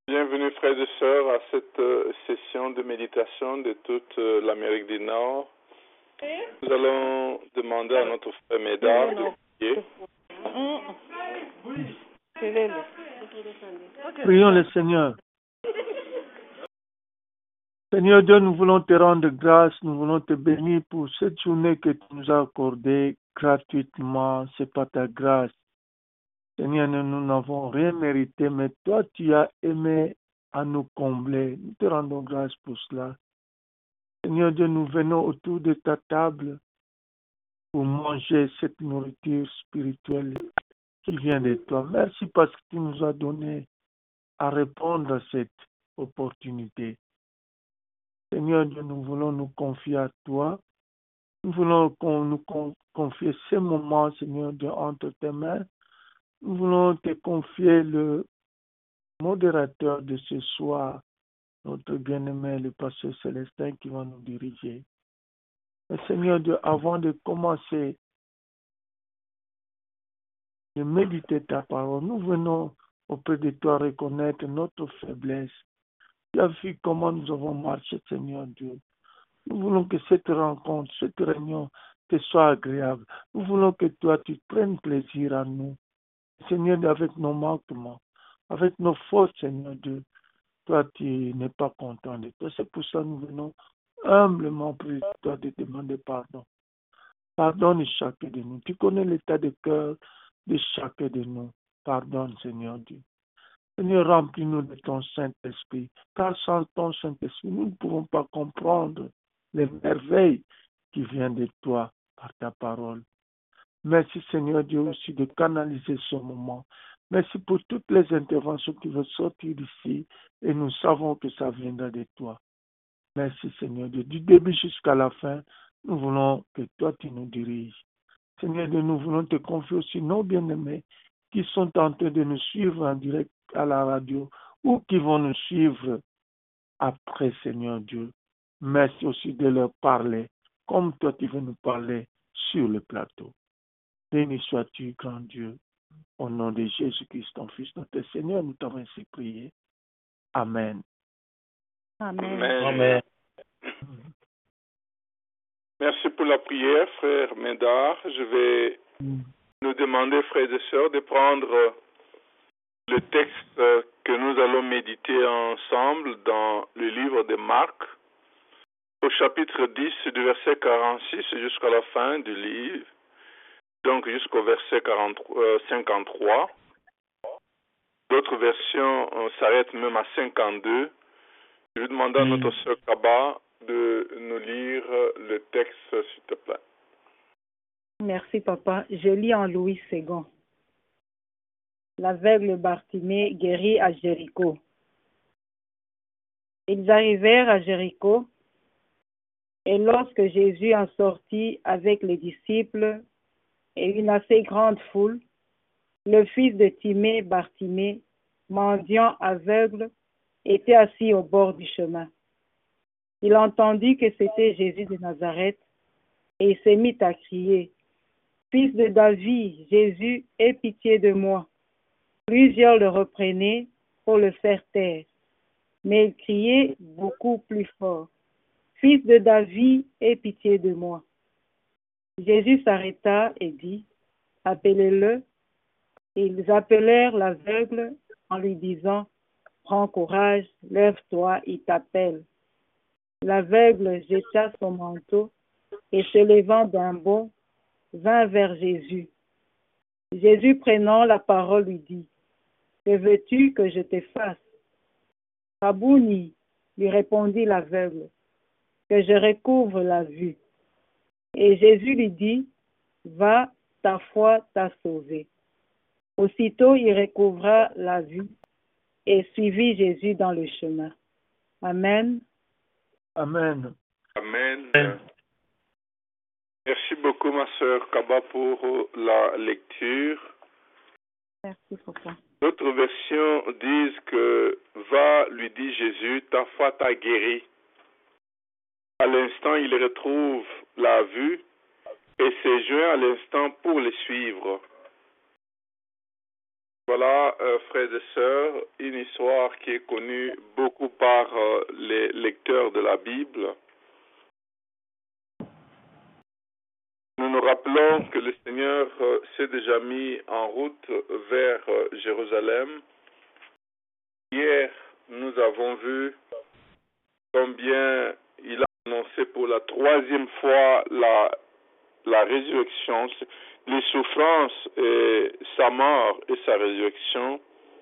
Bienvenue frères et sœurs à cette session de méditation de toute l'Amérique du Nord. Nous allons demander à notre frère Médard de prier. Prions le Seigneur. Seigneur Dieu, nous voulons te rendre grâce, nous voulons te bénir pour cette journée que tu nous as accordée gratuitement. C'est par ta grâce. Seigneur, nous n'avons rien mérité, mais toi, tu as aimé à nous combler. Nous te rendons grâce pour cela. Seigneur Dieu, nous venons autour de ta table pour manger cette nourriture spirituelle qui vient de toi. Merci parce que tu nous as donné à répondre à cette opportunité. Seigneur Dieu, nous voulons nous confier à toi. Nous voulons nous confier ces moments, Seigneur Dieu, entre tes mains. Nous voulons te confier le modérateur de ce soir, notre bien-aimé, le pasteur Célestin, qui va nous diriger. Mais Seigneur Dieu, avant de commencer de méditer ta parole, nous venons auprès de toi reconnaître notre faiblesse. Tu as vu comment nous avons marché, Seigneur Dieu. Nous voulons que cette rencontre, cette réunion te soit agréable. Nous voulons que toi, tu prennes plaisir à nous. Seigneur, avec nos manquements, avec nos fautes, Seigneur Dieu, toi, tu n'es pas content de toi. C'est pour ça que nous venons humblement prier toi de demander pardon. Pardonne chacun de nous. Tu connais l'état de cœur de chacun de nous. Pardonne, Seigneur Dieu. Seigneur, remplis-nous de ton Saint-Esprit, car sans ton Saint-Esprit, nous ne pouvons pas comprendre les merveilles qui viennent de toi par ta parole. Merci, Seigneur Dieu, aussi de canaliser ce moment. Merci pour toutes les interventions qui vont sortir d'ici et nous savons que ça viendra de toi. Merci, Seigneur Dieu. Du début jusqu'à la fin, nous voulons que toi, tu nous diriges. Seigneur Dieu, nous voulons te confier aussi nos bien-aimés qui sont en train de nous suivre en direct à la radio ou qui vont nous suivre après, Seigneur Dieu. Merci aussi de leur parler comme toi tu veux nous parler sur le plateau. Béni sois-tu, grand Dieu. Au nom de Jésus-Christ, ton Fils, notre Seigneur, nous t'avons ainsi prié. Amen. Amen. Amen. Merci pour la prière, frère Médard. Je vais nous demander, frères et sœurs, de prendre le texte que nous allons méditer ensemble dans le livre de Marc, au chapitre 10, du verset 46 jusqu'à la fin du livre, donc jusqu'au verset 53. D'autres versions s'arrêtent même à 52. Je vais demander à notre sœur Kaba de nous lire le texte, s'il te plaît. Merci, papa. Je lis en Louis II. L'aveugle Bartimée guéri à Jéricho. Ils arrivèrent à Jéricho, et lorsque Jésus en sortit avec les disciples et une assez grande foule, le fils de Timée, Bartimée, mendiant aveugle, était assis au bord du chemin. Il entendit que c'était Jésus de Nazareth, et il s'est mis à crier, « Fils de David, Jésus, aie pitié de moi. » Plusieurs le reprenaient pour le faire taire, mais il criait beaucoup plus fort, « Fils de David, aie pitié de moi. » Jésus s'arrêta et dit, « Appelez-le. » Ils appelèrent l'aveugle en lui disant, « Prends courage, lève-toi, il t'appelle. » L'aveugle jeta son manteau et se levant d'un bond, vint vers Jésus. Jésus prenant la parole lui dit, « Que veux-tu que je te fasse? » Rabouni, lui répondit l'aveugle, « que je recouvre la vue. » Et Jésus lui dit, « Va, ta foi t'a sauvé. » Aussitôt il recouvra la vue et suivit Jésus dans le chemin. Amen. Amen. Amen. Merci beaucoup, ma sœur Kaba, pour la lecture. Merci, papa. D'autres versions disent que « Va, lui dit Jésus, ta foi t'a guéri. » À l'instant, il retrouve la vue et s'est joint à l'instant pour le suivre. Voilà, frères et sœurs, une histoire qui est connue beaucoup par les lecteurs de la Bible. Nous nous rappelons que le Seigneur s'est déjà mis en route vers Jérusalem. Hier, nous avons vu combien il a annoncé pour la troisième fois la résurrection, les souffrances et sa mort et sa résurrection.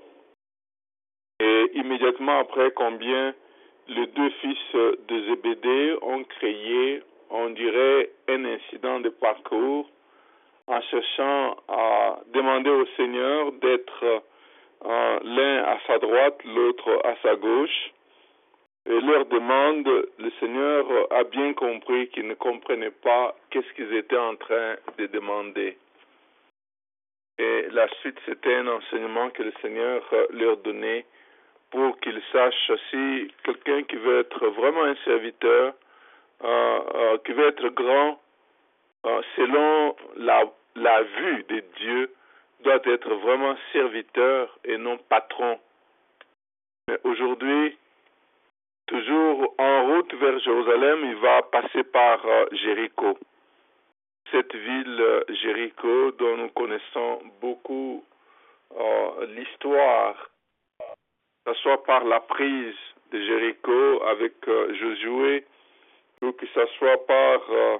Et immédiatement après, combien les deux fils de Zébédée ont créé, on dirait, un incident de parcours en cherchant à demander au Seigneur d'être l'un à sa droite, l'autre à sa gauche. Et leur demande, le Seigneur a bien compris qu'ils ne comprenaient pas qu'est-ce qu'ils étaient en train de demander. Et la suite, c'était un enseignement que le Seigneur leur donnait pour qu'ils sachent si quelqu'un qui veut être vraiment un serviteur, qui veut être grand, selon la vue de Dieu, doit être vraiment serviteur et non patron. Mais aujourd'hui, toujours en route vers Jérusalem, il va passer par Jéricho. Cette ville Jéricho dont nous connaissons beaucoup l'histoire, que ce soit par la prise de Jéricho avec Josué, ou que ce soit par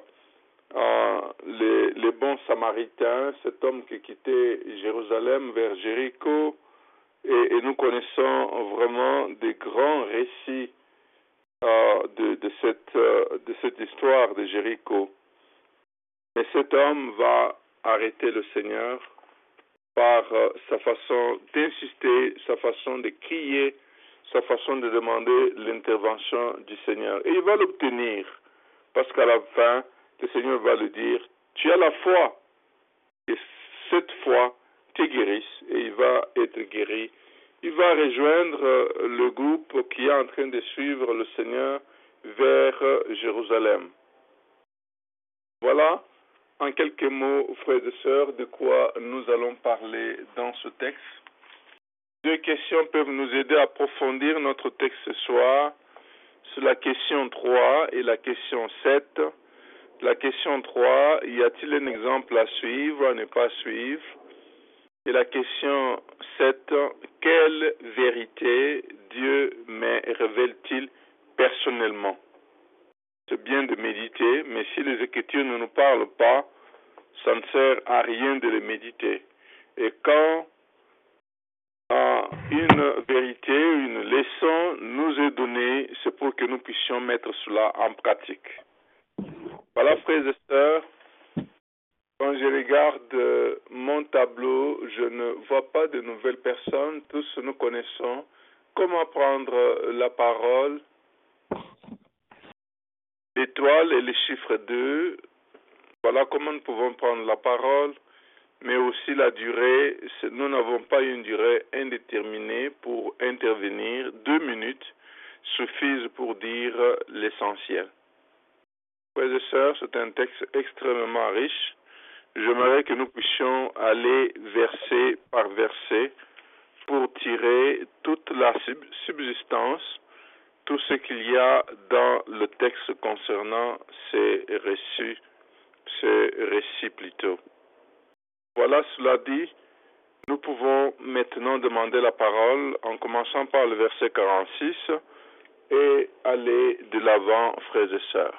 les bons Samaritains, cet homme qui quittait Jérusalem vers Jéricho, et nous connaissons vraiment des grands récits de cette histoire de Jéricho. Mais cet homme va arrêter le Seigneur par sa façon d'insister, sa façon de crier, sa façon de demander l'intervention du Seigneur. Et il va l'obtenir, parce qu'à la fin, le Seigneur va lui dire, tu as la foi, et cette foi te guérisse, et il va être guéri. Il va rejoindre le groupe qui est en train de suivre le Seigneur vers Jérusalem. Voilà, en quelques mots, frères et sœurs, de quoi nous allons parler dans ce texte. Deux questions peuvent nous aider à approfondir notre texte ce soir. C'est la question 3 et la question 7. La question 3, y a-t-il un exemple à suivre, à ne pas suivre? Et la question 7, quelle vérité Dieu me révèle-t-il personnellement? C'est bien de méditer, mais si les Écritures ne nous parlent pas, ça ne sert à rien de les méditer. Et quand une vérité, une leçon nous est donnée, c'est pour que nous puissions mettre cela en pratique. Voilà, frères et sœurs, quand je regarde mon tableau, je ne vois pas de nouvelles personnes. Tous nous connaissons comment prendre la parole. L'étoile et le chiffre 2, voilà comment nous pouvons prendre la parole. Mais aussi la durée, nous n'avons pas une durée indéterminée pour intervenir. 2 minutes suffisent pour dire l'essentiel. Frères et sœurs, c'est un texte extrêmement riche. J'aimerais que nous puissions aller verset par verset pour tirer toute la subsistance, tout ce qu'il y a dans le texte concernant ces récits plutôt. Voilà, cela dit, nous pouvons maintenant demander la parole en commençant par le verset 46 et aller de l'avant, frères et sœurs.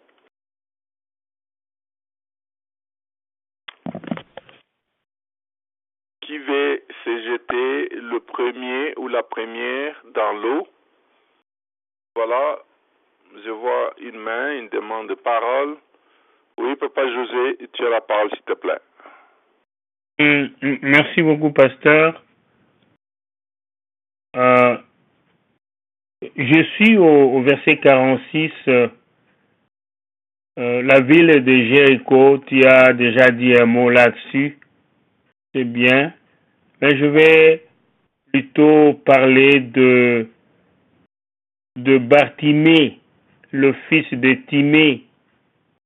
Qui va se jeter le premier ou la première dans l'eau? Voilà, je vois une main, une demande de parole. Oui, Papa José, tu as la parole, s'il te plaît. Merci beaucoup, pasteur. Je suis au verset 46. La ville de Jéricho, tu as déjà dit un mot là-dessus. C'est bien. Mais je vais plutôt parler de Bartimée, le fils de Timée.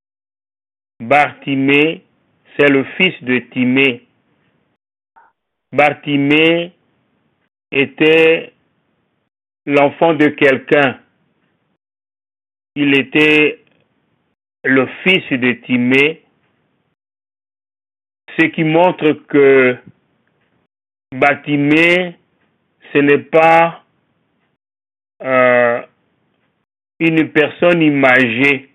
Bartimée, c'est le fils de Timée. Bartimée était l'enfant de quelqu'un. Il était le fils de Timée, ce qui montre que Bartimée, ce n'est pas une personne imagée,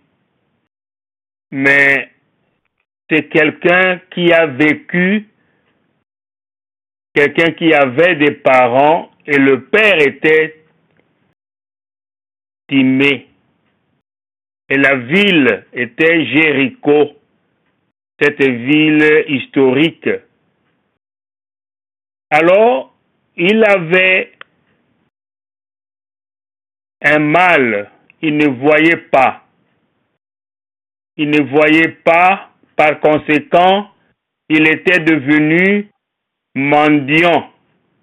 mais c'est quelqu'un qui a vécu, quelqu'un qui avait des parents, et le père était Timée. Et la ville était Jéricho, cette ville historique. Alors, il avait un mal, il ne voyait pas. Il ne voyait pas, par conséquent, il était devenu mendiant.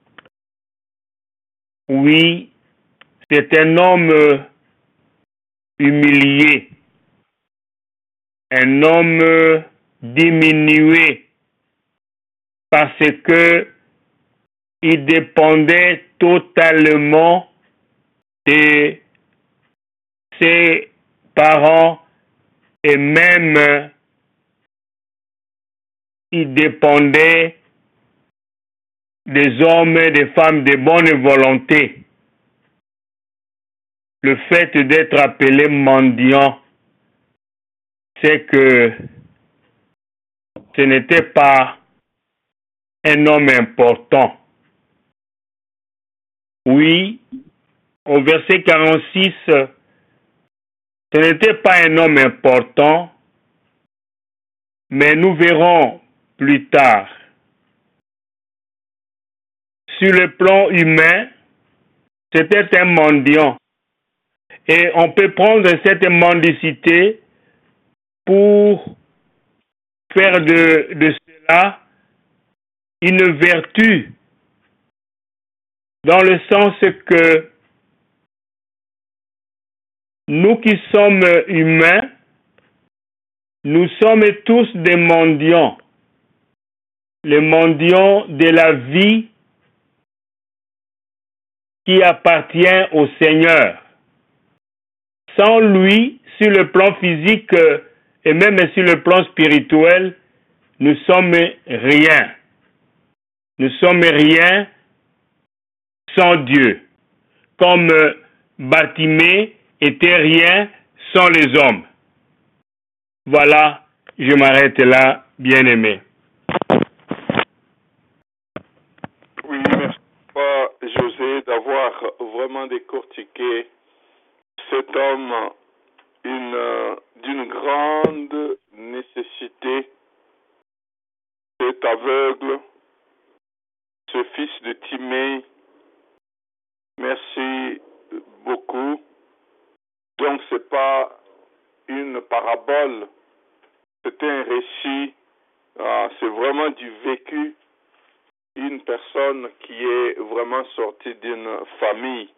Oui, c'est un homme humilié, un homme diminué, parce que il dépendait totalement de ses parents et même il dépendait des hommes et des femmes de bonne volonté. Le fait d'être appelé mendiant, c'est que ce n'était pas un homme important. Oui, au verset 46, ce n'était pas un homme important, mais nous verrons plus tard. Sur le plan humain, c'était un mendiant. Et on peut prendre cette mendicité pour faire de cela une vertu, dans le sens que nous qui sommes humains, nous sommes tous des mendiants, les mendiants de la vie qui appartient au Seigneur. Sans lui, sur le plan physique et même sur le plan spirituel, nous sommes rien. Nous sommes rien sans Dieu. Comme Bartimée était rien sans les hommes. Voilà, je m'arrête là, bien-aimé. Oui, merci José d'avoir vraiment décortiqué cet homme d'une grande nécessité, cet aveugle, ce fils de Timée. Merci beaucoup. Donc c'est pas une parabole, c'est un récit, c'est vraiment du vécu, une personne qui est vraiment sortie d'une famille.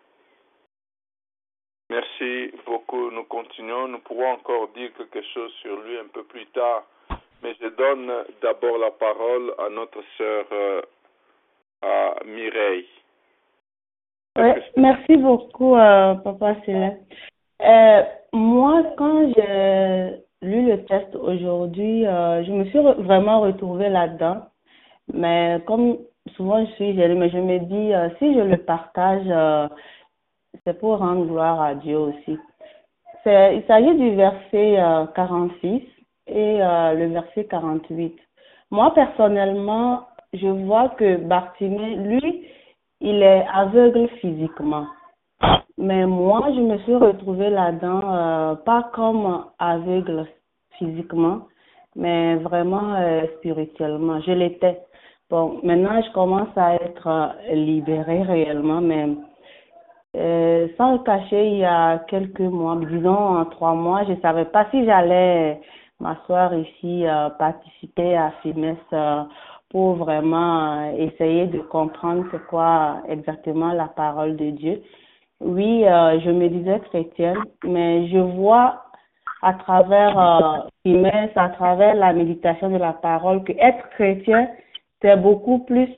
Merci beaucoup. Nous continuons. Nous pourrons encore dire quelque chose sur lui un peu plus tard. Mais je donne d'abord la parole à notre sœur Mireille. Ouais, merci beaucoup, Papa Céleste. Moi, quand j'ai lu le texte aujourd'hui, je me suis vraiment retrouvée là-dedans. Mais comme souvent je suis gênée, mais je me dis, si je le partage, c'est pour rendre gloire à Dieu aussi. Il s'agit du verset 46 et le verset 48. Moi, personnellement, je vois que Bartimée, lui, il est aveugle physiquement. Mais moi, je me suis retrouvée là-dedans, pas comme aveugle physiquement, mais vraiment spirituellement. Je l'étais. Bon, maintenant, je commence à être libérée réellement, mais sans le cacher, il y a quelques mois, disons en 3 mois, je ne savais pas si j'allais m'asseoir ici, participer à FIMES pour vraiment essayer de comprendre c'est quoi exactement la parole de Dieu. Oui, je me disais chrétienne, mais je vois à travers FIMES, à travers la méditation de la parole, que être chrétien, c'est beaucoup plus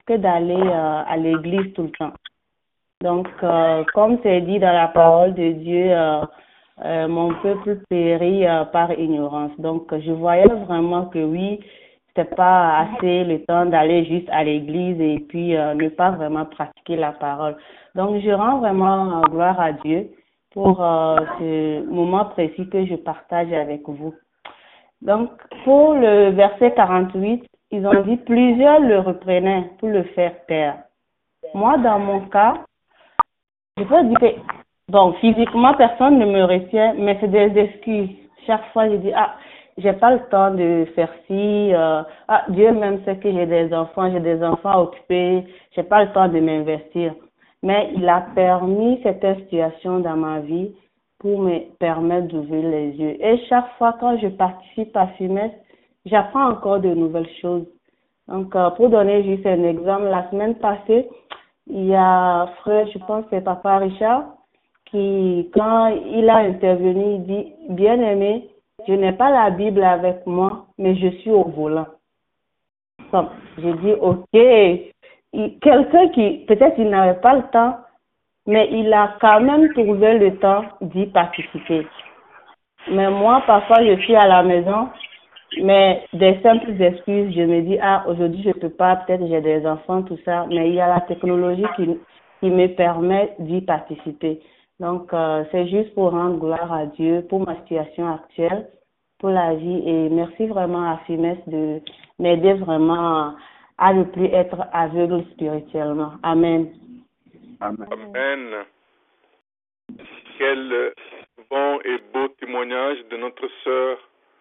que d'aller à l'église tout le temps. Donc, comme c'est dit dans la parole de Dieu, mon peuple périt par ignorance. Donc, je voyais vraiment que oui, c'était pas assez le temps d'aller juste à l'église et puis ne pas vraiment pratiquer la parole. Donc, je rends vraiment gloire à Dieu pour ce moment précis que je partage avec vous. Donc, pour le verset 48, ils ont dit plusieurs le reprenaient pour le faire taire. Moi, dans mon cas, je peux dire que, bon, physiquement, personne ne me retient, mais c'est des excuses. Chaque fois, je dis, j'ai pas le temps de faire ci, Dieu même sait que j'ai des enfants occupés, j'ai pas le temps de m'investir. Mais il a permis cette situation dans ma vie pour me permettre d'ouvrir les yeux. Et chaque fois quand je participe à FIMES, j'apprends encore de nouvelles choses. Donc, pour donner juste un exemple, la semaine passée, il y a frère, je pense que c'est Papa Richard, qui, quand il a intervenu, il dit, bien-aimé, je n'ai pas la Bible avec moi, mais je suis au volant. Donc, j'ai dit, ok, quelqu'un qui, peut-être il n'avait pas le temps, mais il a quand même trouvé le temps d'y participer. Mais moi, parfois, je suis à la maison, mais des simples excuses, je me dis, aujourd'hui, je ne peux pas, peut-être j'ai des enfants, tout ça, mais il y a la technologie qui me permet d'y participer. Donc, c'est juste pour rendre gloire à Dieu pour ma situation actuelle, pour la vie, et merci vraiment à FIMES de m'aider vraiment à ne plus être aveugle spirituellement. Amen. Amen. Amen. Quel bon et beau témoignage de notre sœur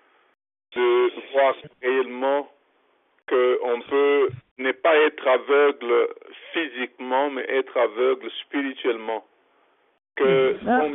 de voir réellement qu'on peut ne pas être aveugle physiquement, mais être aveugle spirituellement. Que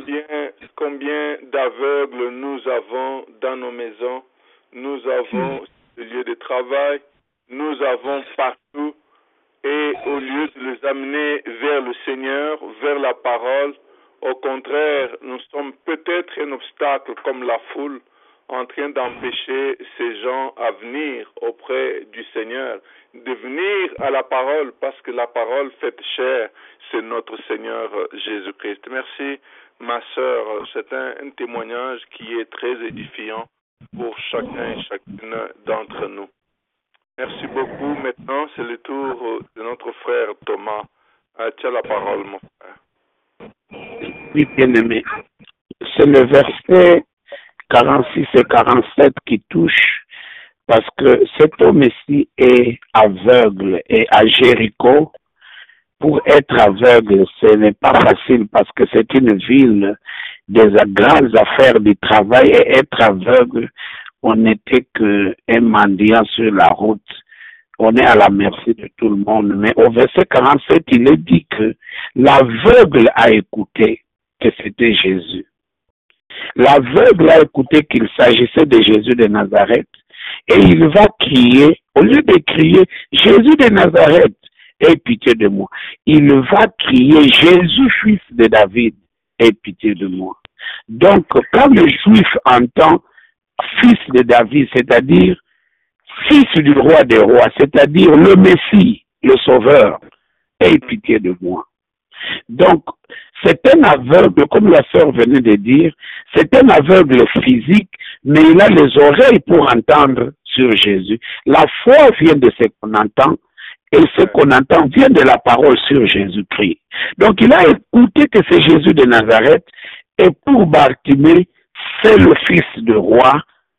combien d'aveugles nous avons dans nos maisons, nous avons le lieu de travail, nous avons partout, et au lieu de les amener vers le Seigneur, vers la parole, au contraire, nous sommes peut-être un obstacle comme la foule en train d'empêcher ces gens à venir auprès du Seigneur, de venir à la parole, parce que la parole faite chair, c'est notre Seigneur Jésus-Christ. Merci, ma sœur. C'est un témoignage qui est très édifiant pour chacun et chacune d'entre nous. Merci beaucoup. Maintenant, c'est le tour de notre frère Thomas. Tu as la parole, mon frère. Oui, bien-aimé. C'est le verset 46 et 47 qui touche, parce que cet homme-ci est aveugle, et à Jéricho, pour être aveugle, ce n'est pas facile parce que c'est une ville des grandes affaires du travail, et être aveugle, on n'était qu'un mendiant sur la route. On est à la merci de tout le monde. Mais au verset 47, il est dit que l'aveugle a écouté que c'était Jésus. L'aveugle a écouté qu'il s'agissait de Jésus de Nazareth, et il va crier, au lieu de crier « Jésus de Nazareth, aie pitié de moi », il va crier « Jésus, fils de David, aie pitié de moi ». Donc, quand le juif entend « fils de David », c'est-à-dire « fils du roi des rois », c'est-à-dire le Messie, le Sauveur, aie pitié de moi. Donc, c'est un aveugle, comme la sœur venait de dire, c'est un aveugle physique, mais il a les oreilles pour entendre sur Jésus. La foi vient de ce qu'on entend, et ce qu'on entend vient de la parole sur Jésus-Christ. Donc, il a écouté que c'est Jésus de Nazareth, et pour Bartimée, c'est le fils de roi,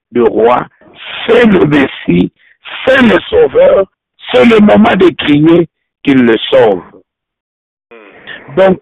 c'est le Messie, c'est le Sauveur, c'est le moment de crier qu'il le sauve. Donc,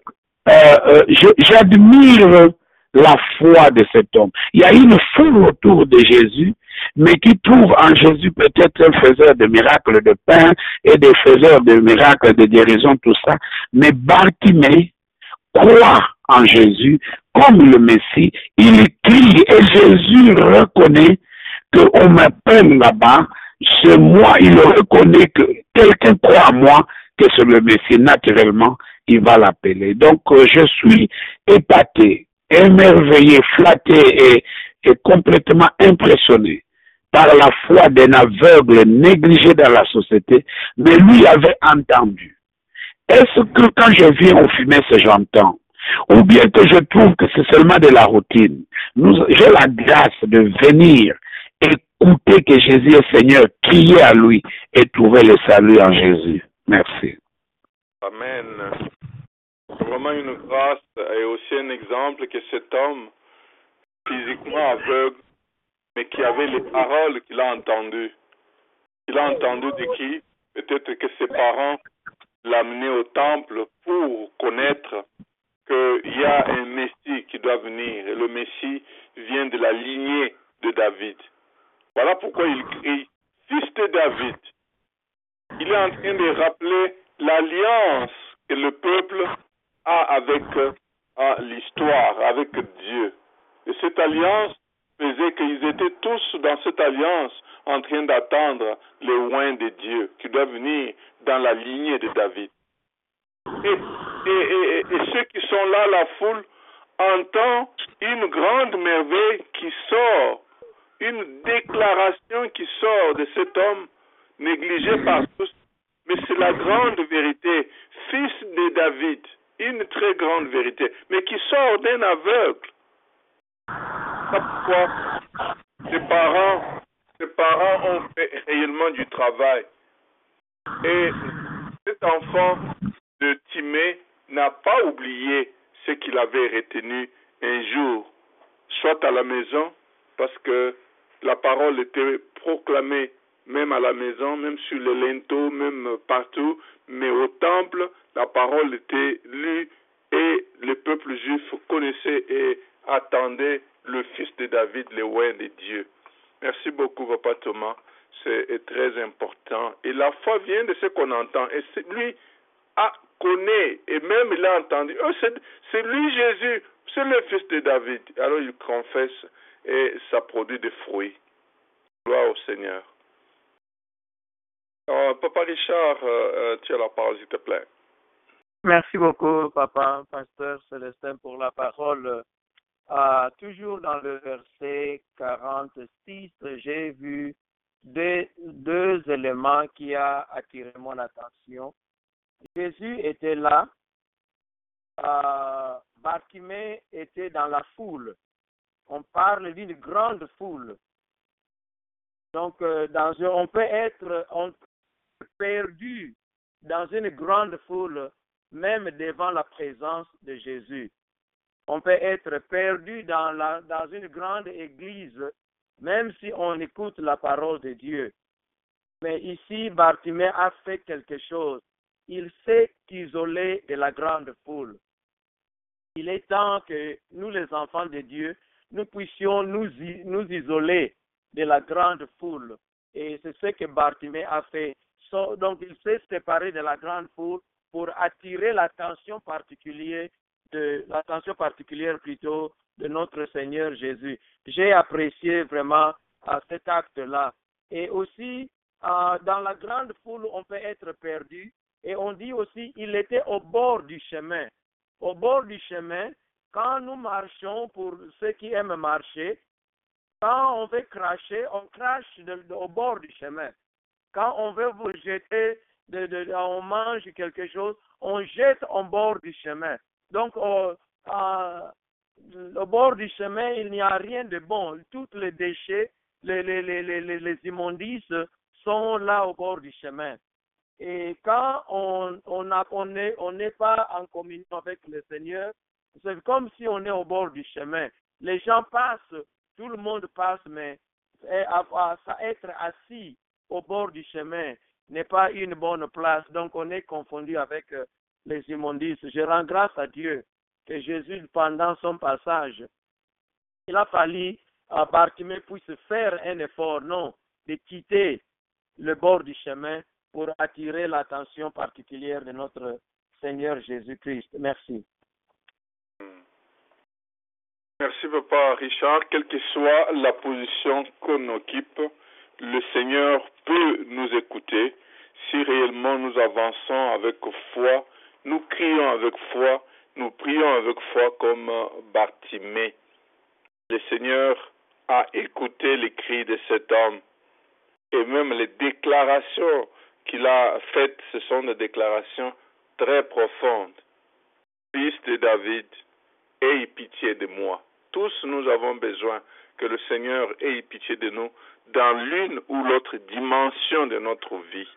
j'admire la foi de cet homme. Il y a une foule autour de Jésus, mais qui trouve en Jésus peut-être un faiseur de miracles de pain et des faiseurs de miracles de guérison, tout ça. Mais Bartimée croit en Jésus comme le Messie. Il crie et Jésus reconnaît qu'on m'appelle là-bas. C'est moi, il reconnaît que quelqu'un croit en moi, que c'est le Messie. Naturellement, il va l'appeler. Donc, je suis épaté, émerveillé, flatté et complètement impressionné par la foi d'un aveugle négligé dans la société, mais lui avait entendu. Est-ce que quand je viens au FUMES, j'entends? Ou bien que je trouve que c'est seulement de la routine? J'ai la grâce de venir écouter que Jésus est Seigneur, crier à lui et trouver le salut en Jésus. Merci. Amen. C'est vraiment une grâce et aussi un exemple que cet homme, physiquement aveugle, mais qui avait les paroles qu'il a entendues. Il a entendu de qui? Peut-être que ses parents l'amenaient au temple pour connaître qu'il y a un Messie qui doit venir. Et le Messie vient de la lignée de David. Voilà pourquoi il crie « Fils de David ». Il est en train de rappeler l'alliance que le peuple a avec l'histoire, avec Dieu. Et cette alliance faisait qu'ils étaient tous dans cette alliance en train d'attendre le oint de Dieu qui doit venir dans la lignée de David. Et ceux qui sont là, la foule, entend une grande merveille qui sort, une déclaration qui sort de cet homme négligé par tous, mais c'est la grande vérité, fils de David, une très grande vérité, mais qui sort d'un aveugle. C'est pourquoi ses parents ont fait réellement du travail. Et cet enfant de Timée n'a pas oublié ce qu'il avait retenu un jour, soit à la maison, parce que la parole était proclamée même à la maison, même sur les linteaux, même partout, mais au temple, la parole était lue et le peuple juif connaissait et attendait le fils de David, le oint de Dieu. Merci beaucoup, Papa Thomas. C'est très important. Et la foi vient de ce qu'on entend. Et lui connaît, et même il a entendu. C'est lui Jésus, c'est le fils de David. Alors il confesse et ça produit des fruits. Gloire au Seigneur. Papa Richard, tu as la parole, s'il te plaît. Merci beaucoup, Papa, Pasteur Célestin, pour la parole. Toujours dans le verset 46, j'ai vu deux éléments qui ont attiré mon attention. Jésus était là, Bartimée était dans la foule. On parle d'une grande foule. Donc, on peut être perdu dans une grande foule, même devant la présence de Jésus. On peut être perdu dans une grande église, même si on écoute la parole de Dieu. Mais ici, Bartimée a fait quelque chose. Il s'est isolé de la grande foule. Il est temps que nous, les enfants de Dieu, nous puissions nous isoler de la grande foule. Et c'est ce que Bartimée a fait. Donc, il s'est séparé de la grande foule pour attirer l'attention particulière de notre Seigneur Jésus. J'ai apprécié vraiment cet acte-là. Et aussi, dans la grande foule, on peut être perdu. Et on dit aussi, il était au bord du chemin. Au bord du chemin, quand nous marchons, pour ceux qui aiment marcher, quand on veut cracher, on crache au bord du chemin. Quand on veut vous jeter, on mange quelque chose, on jette au bord du chemin. Donc, au bord du chemin, il n'y a rien de bon. Tous les déchets, les immondices sont là au bord du chemin. Et quand on n'est pas en communion avec le Seigneur, c'est comme si on est au bord du chemin. Les gens passent, tout le monde passe, mais être assis au bord du chemin n'est pas une bonne place. Donc on est confondu avec les immondices. Je rends grâce à Dieu que Jésus, pendant son passage, il a fallu à Bartimée puisse faire un effort, non, de quitter le bord du chemin pour attirer l'attention particulière de notre Seigneur Jésus-Christ. Merci. Merci, Papa Richard. Quelle que soit la position qu'on occupe, le Seigneur peut nous écouter. Si réellement nous avançons avec foi, nous crions avec foi, nous prions avec foi comme Bartimée. Le Seigneur à écouter les cris de cet homme. Et même les déclarations qu'il a faites, ce sont des déclarations très profondes. Fils de David, aie pitié de moi. Tous nous avons besoin que le Seigneur ait pitié de nous dans l'une ou l'autre dimension de notre vie.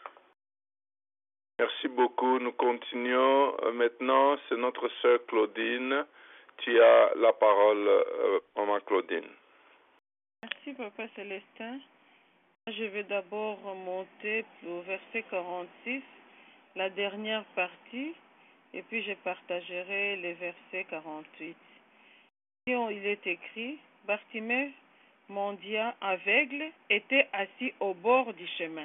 Merci beaucoup. Nous continuons maintenant. C'est notre sœur Claudine. Tu as la parole, maman Claudine. Merci, Papa Célestin. Je vais d'abord remonter au verset 46, la dernière partie, et puis je partagerai les versets 48. Il est écrit, Bartimée, mendiant aveugle, était assis au bord du chemin.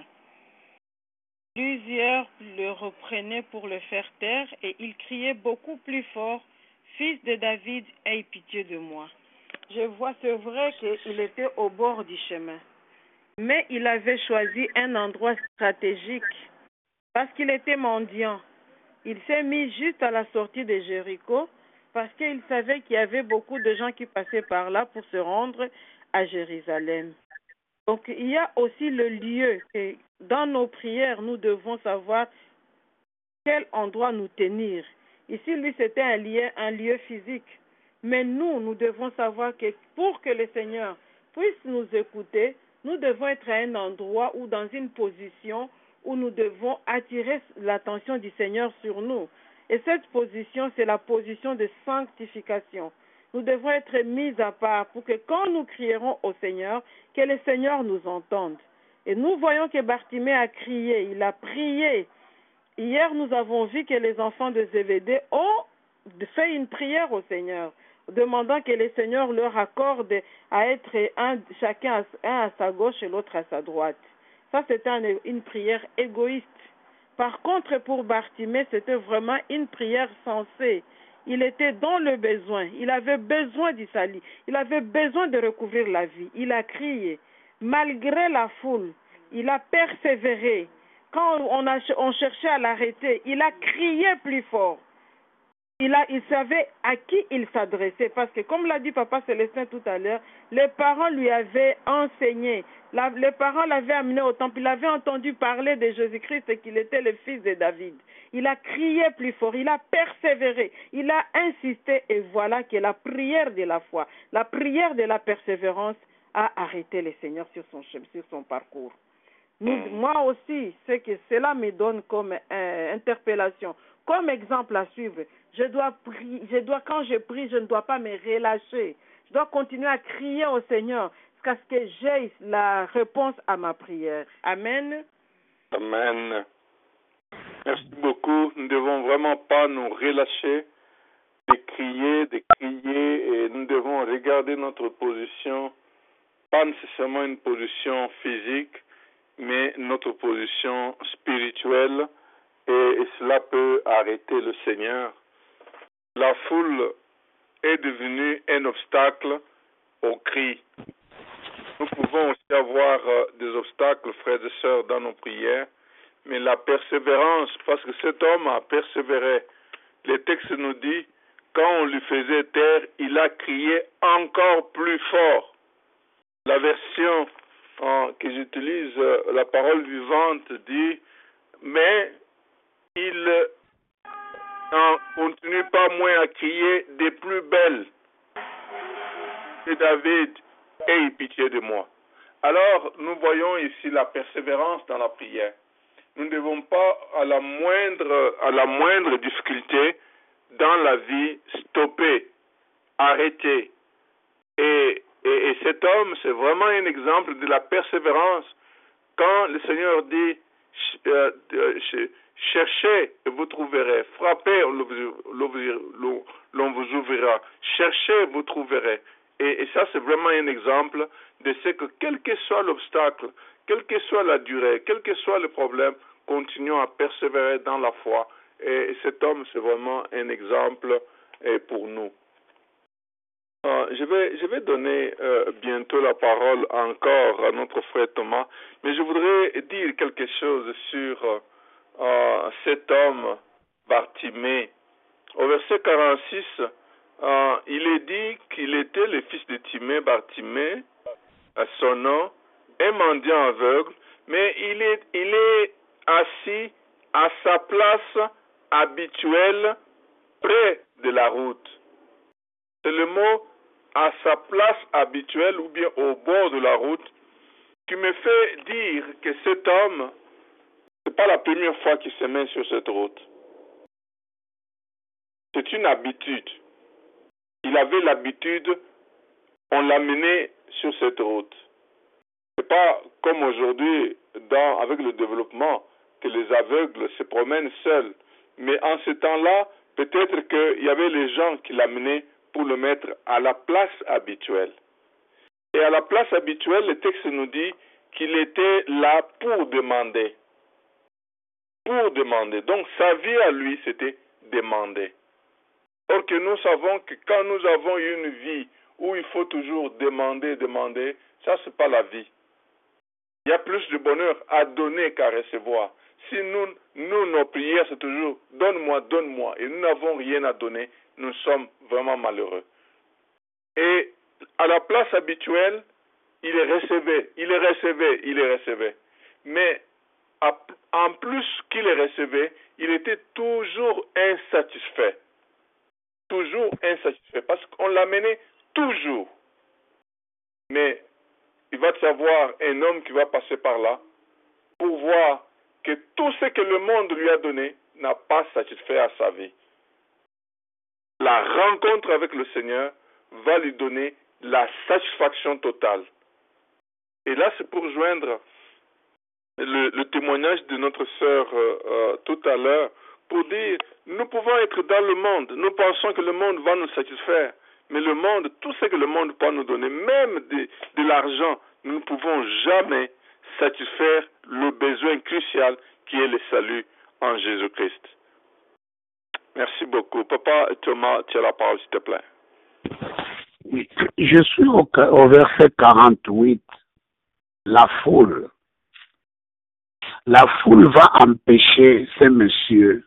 Plusieurs le reprenaient pour le faire taire, et il criait beaucoup plus fort, Fils de David, aie pitié de moi. Je vois, c'est vrai qu'il était au bord du chemin, mais il avait choisi un endroit stratégique parce qu'il était mendiant. Il s'est mis juste à la sortie de Jéricho parce qu'il savait qu'il y avait beaucoup de gens qui passaient par là pour se rendre à Jérusalem. Donc, il y a aussi le lieu. Et dans nos prières, nous devons savoir quel endroit nous tenir. Ici, lui, c'était un lieu physique. Mais nous devons savoir que pour que le Seigneur puisse nous écouter, nous devons être à un endroit ou dans une position où nous devons attirer l'attention du Seigneur sur nous. Et cette position, c'est la position de sanctification. Nous devons être mis à part pour que quand nous crierons au Seigneur, que le Seigneur nous entende. Et nous voyons que Bartimée a crié, il a prié. Hier, nous avons vu que les enfants de Zébédée ont fait une prière au Seigneur, demandant que le Seigneur leur accorde à être chacun à sa gauche et l'autre à sa droite. Ça, c'était une prière égoïste. Par contre, pour Bartimée, c'était vraiment une prière sensée. Il était dans le besoin. Il avait besoin du salut. Il avait besoin de recouvrir la vie. Il a crié. Malgré la foule, il a persévéré. Quand on cherchait à l'arrêter, il a crié plus fort. Il savait à qui il s'adressait. Parce que, comme l'a dit Papa Célestin tout à l'heure, les parents lui avaient enseigné. Les parents l'avaient amené au temple. Il avait entendu parler de Jésus-Christ et qu'il était le fils de David. Il a crié plus fort. Il a persévéré. Il a insisté. Et voilà que la prière de la foi, la prière de la persévérance a arrêté le Seigneur sur son parcours. Moi aussi, c'est que cela me donne comme interpellation, comme exemple à suivre. Quand je prie, je ne dois pas me relâcher. Je dois continuer à crier au Seigneur jusqu'à ce que j'aie la réponse à ma prière. Amen. Amen. Merci beaucoup. Nous ne devons vraiment pas nous relâcher, de crier, et nous devons regarder notre position, pas nécessairement une position physique, mais notre position spirituelle, et cela peut arrêter le Seigneur. La foule est devenue un obstacle au cri. Nous pouvons aussi avoir des obstacles, frères et sœurs, dans nos prières, mais la persévérance, parce que cet homme a persévéré. Le texte nous dit, quand on lui faisait taire, il a crié encore plus fort. La version que j'utilise, la parole vivante dit, mais il n'en continue pas moins à crier des plus belles. Et David, aie pitié de moi. Alors, nous voyons ici la persévérance dans la prière. Nous ne devons pas, à la moindre difficulté dans la vie, stopper, arrêter. Et cet homme, c'est vraiment un exemple de la persévérance. Quand le Seigneur dit, cherchez et vous trouverez, frappez, l'on vous ouvrira, cherchez, vous trouverez. Et ça, c'est vraiment un exemple de ce que, quel que soit l'obstacle, quelle que soit la durée, quel que soit le problème, continuons à persévérer dans la foi. Et cet homme, c'est vraiment un exemple pour nous. Je vais donner bientôt la parole encore à notre frère Thomas, mais je voudrais dire quelque chose sur cet homme, Bartimée. Au verset 46, il est dit qu'il était le fils de Timée, Bartimée, à son nom, un mendiant aveugle, mais il est assis à sa place habituelle près de la route. C'est le mot à sa place habituelle ou bien au bord de la route qui me fait dire que cet homme, ce n'est pas la première fois qu'il se met sur cette route. C'est une habitude. Il avait l'habitude, on l'amenait sur cette route. Ce n'est pas comme aujourd'hui, avec le développement, que les aveugles se promènent seuls. Mais en ce temps-là, peut-être qu'il y avait les gens qui l'amenaient pour le mettre à la place habituelle. Et à la place habituelle, le texte nous dit qu'il était là pour demander. Pour demander. Donc sa vie à lui, c'était demander. Or que nous savons que quand nous avons une vie où il faut toujours demander, ça c'est pas la vie. Il y a plus de bonheur à donner qu'à recevoir. Si nos prières c'est toujours donne-moi, donne-moi, et nous n'avons rien à donner, nous sommes vraiment malheureux. Et à la place habituelle, il recevait. Mais en plus qu'il recevait, il était toujours insatisfait. Toujours insatisfait, parce qu'on l'amenait toujours. Mais il va y avoir un homme qui va passer par là pour voir que tout ce que le monde lui a donné n'a pas satisfait à sa vie. La rencontre avec le Seigneur va lui donner la satisfaction totale. Et là, c'est pour joindre le témoignage de notre sœur tout à l'heure, pour dire, nous pouvons être dans le monde, nous pensons que le monde va nous satisfaire, mais le monde, tout ce que le monde peut nous donner, même de l'argent, nous ne pouvons jamais satisfaire le besoin crucial qui est le salut en Jésus-Christ. Merci beaucoup. Papa Thomas, tu as la parole, s'il te plaît. Oui. Je suis au verset 48. La foule. La foule va empêcher ces messieurs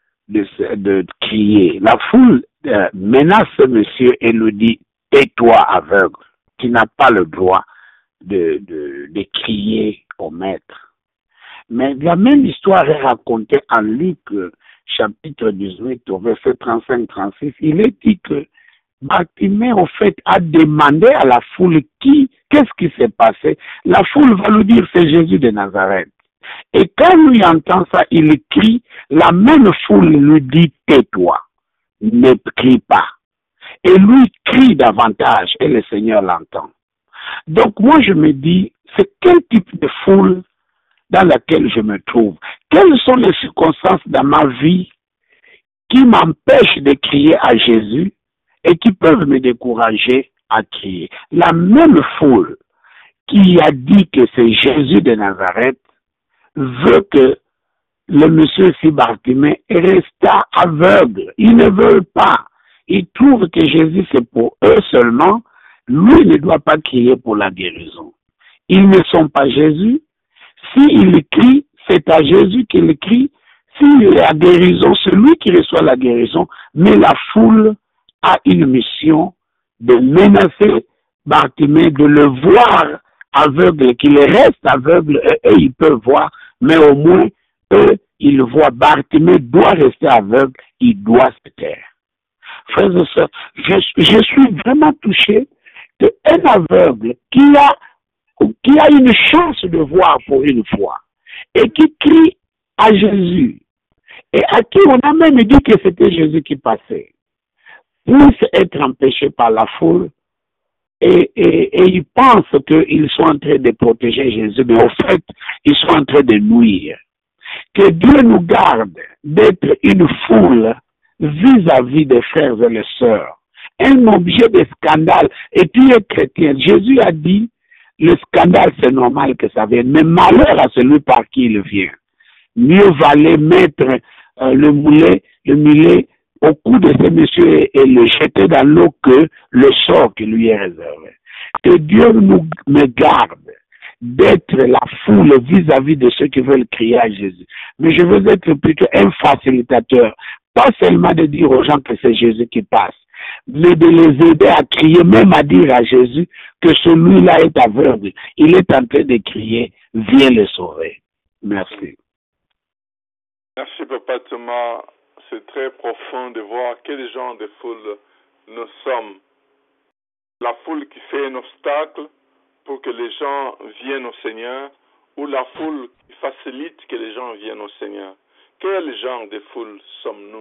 de crier. La foule menace ce monsieur et lui dit, tais-toi aveugle, qui n'a pas le droit de crier au maître. Mais la même histoire est racontée en Luc, chapitre 18, au verset 35-36. Il est dit que Bartimée, au fait, a demandé à la foule qu'est-ce qui s'est passé. La foule va lui dire, c'est Jésus de Nazareth. Et quand lui entend ça, il crie, la même foule lui dit, tais-toi, ne crie pas. Et lui crie davantage et le Seigneur l'entend. Donc moi je me dis, c'est quel type de foule dans laquelle je me trouve? Quelles sont les circonstances dans ma vie qui m'empêchent de crier à Jésus et qui peuvent me décourager à crier? La même foule qui a dit que c'est Jésus de Nazareth veut que le monsieur Bartimée resta aveugle. Ils ne veulent pas. Ils trouvent que Jésus c'est pour eux seulement. Lui ne doit pas crier pour la guérison. Ils ne sont pas Jésus. S'il crie, c'est à Jésus qu'il crie. S'il y a la guérison, c'est lui qui reçoit la guérison. Mais la foule a une mission de menacer Bartimée, de le voir aveugle, qu'il reste aveugle, et eux, ils peuvent voir, mais au moins, eux, ils voient. Bartimée doit rester aveugle, il doit se taire. Frères et sœurs, je suis vraiment touché qu'un aveugle qui a une chance de voir pour une fois, et qui crie à Jésus, et à qui on a même dit que c'était Jésus qui passait, puisse être empêché par la foule, et ils pensent qu'ils sont en train de protéger Jésus, mais au fait, ils sont en train de nuire. Que Dieu nous garde d'être une foule vis-à-vis des frères et les sœurs, un objet de scandale. Et tu es chrétien. Jésus a dit, le scandale c'est normal que ça vienne, mais malheur à celui par qui il vient. Mieux valait mettre le mulet au cou de ce monsieur et le jeter dans l'eau que le sort qui lui est réservé. Que Dieu me garde d'être la foule vis-à-vis de ceux qui veulent crier à Jésus. Mais je veux être plutôt un facilitateur, pas seulement de dire aux gens que c'est Jésus qui passe, de les aider à crier, même à dire à Jésus que celui-là est aveugle. Il est en train de crier, viens le sauver. Merci. Merci, Papa Thomas. C'est très profond de voir quel genre de foule nous sommes. La foule qui fait un obstacle pour que les gens viennent au Seigneur, ou la foule qui facilite que les gens viennent au Seigneur. Quel genre de foule sommes-nous?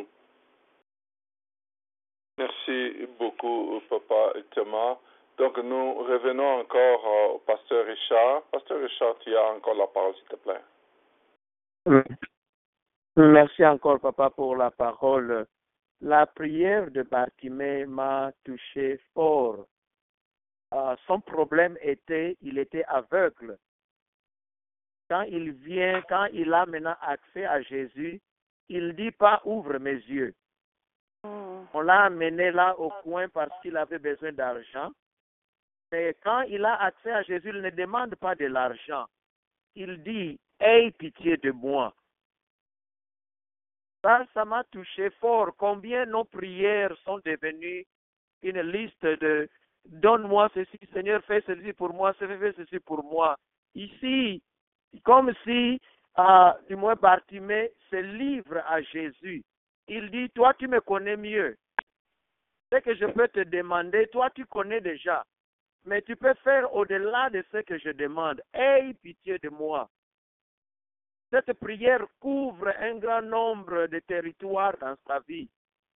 Merci beaucoup, Papa Thomas. Donc, nous revenons encore au pasteur Richard. Pasteur Richard, tu as encore la parole, s'il te plaît. Merci encore, Papa, pour la parole. La prière de Bartimée m'a touché fort. Son problème était, il était aveugle. Quand il a maintenant accès à Jésus, il dit pas ouvre mes yeux. On l'a amené là au coin parce qu'il avait besoin d'argent. Mais quand il a accès à Jésus, il ne demande pas de l'argent. Il dit, aie pitié de moi. Ça m'a touché fort. Combien nos prières sont devenues une liste de donne-moi ceci, Seigneur, fais ceci pour moi, fais ceci pour moi. Ici, comme si, du moins Bartimée se livre à Jésus. Il dit, toi tu me connais mieux. Ce que je peux te demander, toi tu connais déjà. Mais tu peux faire au-delà de ce que je demande. Aie pitié de moi. Cette prière couvre un grand nombre de territoires dans sa vie.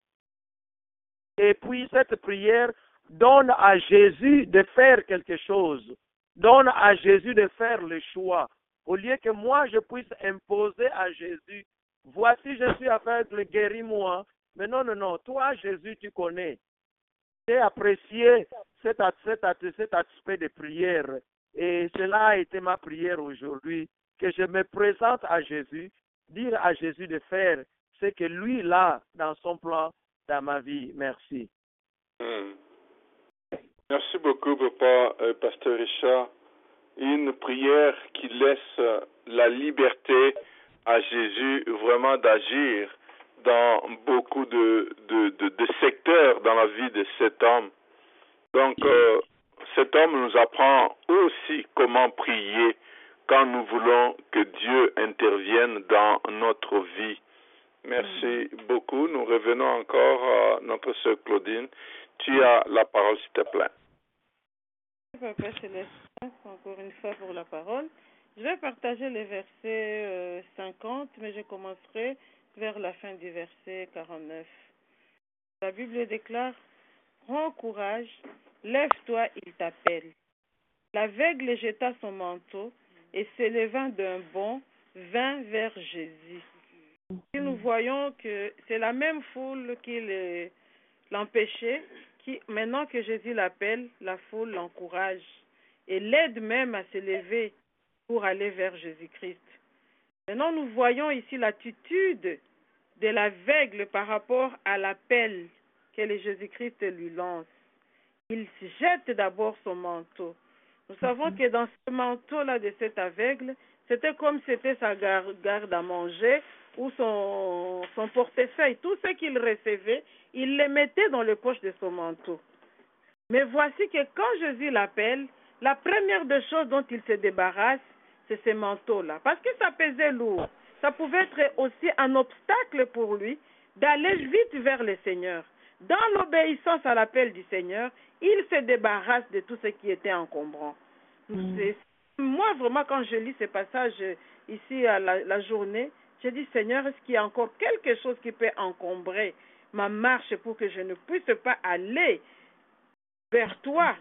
Et puis cette prière donne à Jésus de faire quelque chose. Donne à Jésus de faire le choix. Au lieu que moi je puisse imposer à Jésus, voici je suis aveugle, guéris-moi. Mais non, toi Jésus tu connais. J'ai apprécié cet aspect de prière. Et cela a été ma prière aujourd'hui, que je me présente à Jésus, dire à Jésus de faire ce que lui il a dans son plan dans ma vie. Merci. Merci beaucoup, Papa, Pasteur Richard. Une prière qui laisse la liberté à Jésus vraiment d'agir dans beaucoup de secteurs dans la vie de cet homme. Donc, cet homme nous apprend aussi comment prier quand nous voulons que Dieu intervienne dans notre vie. Merci beaucoup. Nous revenons encore à notre sœur Claudine. Tu as la parole, s'il te plaît. Papa Célestin, encore une fois pour la parole. Je vais partager les versets 50, mais je commencerai vers la fin du verset 49. La Bible déclare, « Prends courage, lève-toi, il t'appelle. » L'aveugle jeta son manteau et s'élevant d'un bond, vint vers Jésus. Et nous voyons que c'est la même foule qui l'empêchait, qui, maintenant que Jésus l'appelle, la foule l'encourage et l'aide même à s'élever pour aller vers Jésus-Christ. Maintenant, nous voyons ici l'attitude de l'aveugle par rapport à l'appel que le Jésus-Christ lui lance. Il jette d'abord son manteau. Nous savons que dans ce manteau-là de cet aveugle, c'était comme si c'était sa garde à manger ou son portefeuille. Tout ce qu'il recevait, il le mettait dans les poches de son manteau. Mais voici que quand Jésus l'appelle, la première des choses dont il se débarrasse, c'est ce manteau-là. Parce que ça pesait lourd. Ça pouvait être aussi un obstacle pour lui d'aller vite vers le Seigneur. Dans l'obéissance à l'appel du Seigneur, il se débarrasse de tout ce qui était encombrant. Moi, vraiment, quand je lis ce passage ici à la journée, je dis, Seigneur, est-ce qu'il y a encore quelque chose qui peut encombrer ma marche pour que je ne puisse pas aller vers toi?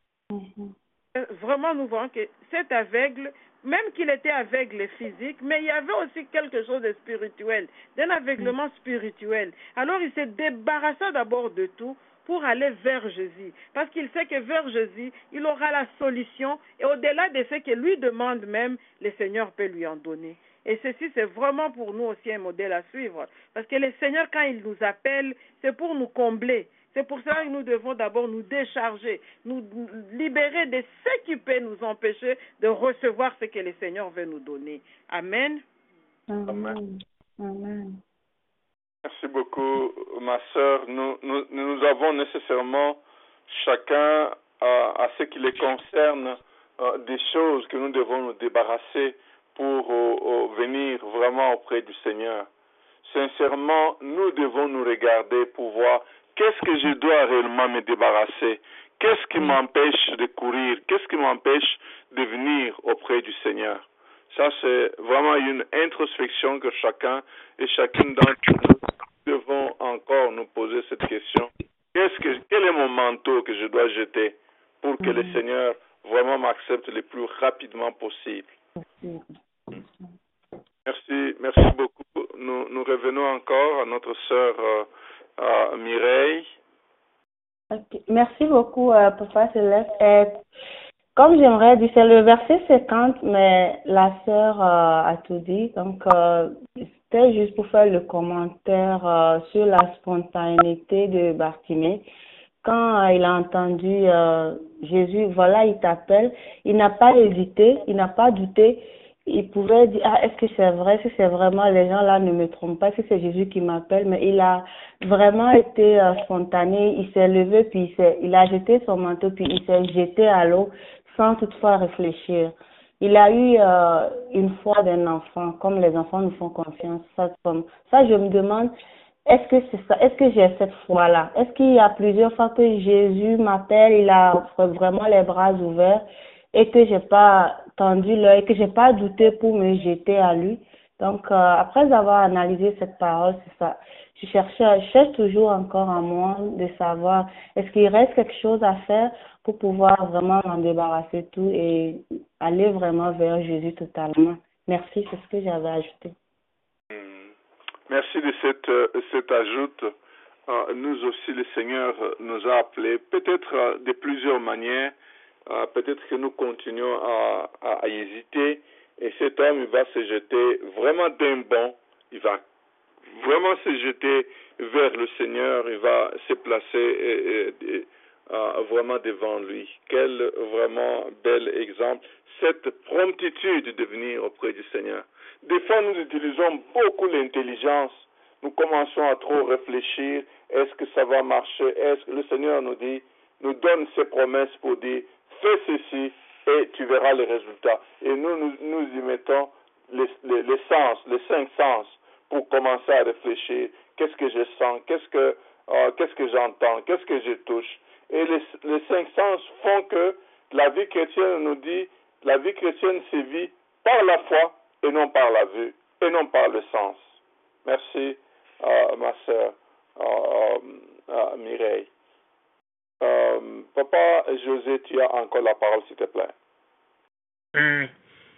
Vraiment, nous voyons que cet aveugle, même qu'il était aveugle physique, mais il y avait aussi quelque chose de spirituel, d'un aveuglement spirituel. Alors, il se débarrassa d'abord de tout pour aller vers Jésus. Parce qu'il sait que vers Jésus, il aura la solution. Et au-delà de ce que lui demande même, le Seigneur peut lui en donner. Et ceci, c'est vraiment pour nous aussi un modèle à suivre. Parce que le Seigneur, quand il nous appelle, c'est pour nous combler. C'est pour cela que nous devons d'abord nous décharger, nous libérer de ce qui peut nous empêcher de recevoir ce que le Seigneur veut nous donner. Amen. Amen. Amen. Merci beaucoup, ma sœur. Nous avons nécessairement chacun, à ce qui les concerne, des choses que nous devons nous débarrasser pour venir vraiment auprès du Seigneur. Sincèrement, nous devons nous regarder pour voir qu'est-ce que je dois réellement me débarrasser. Qu'est-ce qui m'empêche de courir? Qu'est-ce qui m'empêche de venir auprès du Seigneur? Ça, c'est vraiment une introspection que chacun et chacune d'entre nous devons encore nous poser cette question. Quel est mon manteau que je dois jeter pour que le Seigneur vraiment m'accepte le plus rapidement possible? Merci beaucoup. Nous revenons encore à notre sœur Mireille. Okay. Merci beaucoup, Papa Céleste. Comme j'aimerais dire, c'est le verset 50, mais la sœur a tout dit. Donc, c'était juste pour faire le commentaire sur la spontanéité de Bartimée. Quand il a entendu Jésus, voilà, il t'appelle, il n'a pas hésité, il n'a pas douté. Il pouvait dire, est-ce que c'est vrai, si c'est vraiment, les gens là ne me trompent pas, si c'est Jésus qui m'appelle, mais il a vraiment été spontané, il s'est levé, puis il a jeté son manteau, puis il s'est jeté à l'eau sans toutefois réfléchir. Il a eu une foi d'un enfant, comme les enfants nous font confiance. Ça, je me demande, est-ce que c'est ça, est-ce que j'ai cette foi-là? Est-ce qu'il y a plusieurs fois que Jésus m'appelle, il a vraiment les bras ouverts, et que j'ai pas tendu l'œil, que j'ai pas douté pour me jeter à lui. Donc, après avoir analysé cette parole, c'est ça. Je cherche toujours encore en moi de savoir est-ce qu'il reste quelque chose à faire pour pouvoir vraiment m'en débarrasser de tout et aller vraiment vers Jésus totalement. Merci, c'est ce que j'avais ajouté. Merci de cette ajoute. Nous aussi, le Seigneur nous a appelés, peut-être de plusieurs manières. Peut-être que nous continuons à hésiter et cet homme il va se jeter vraiment d'un bond, il va vraiment se jeter vers le Seigneur, il va se placer vraiment devant lui. Quel vraiment bel exemple, cette promptitude de venir auprès du Seigneur. Des fois nous utilisons beaucoup l'intelligence, nous commençons à trop réfléchir, est-ce que ça va marcher, est-ce que le Seigneur nous donne ses promesses pour dire fais ceci et tu verras les résultats. Et nous y mettons les cinq sens pour commencer à réfléchir. Qu'est-ce que je sens? Qu'est-ce que j'entends? Qu'est-ce que je touche? Et les cinq sens font que la vie chrétienne nous dit, la vie chrétienne se vit par la foi et non par la vue et non par le sens. Merci, ma sœur Mireille. Papa José, tu as encore la parole, s'il te plaît.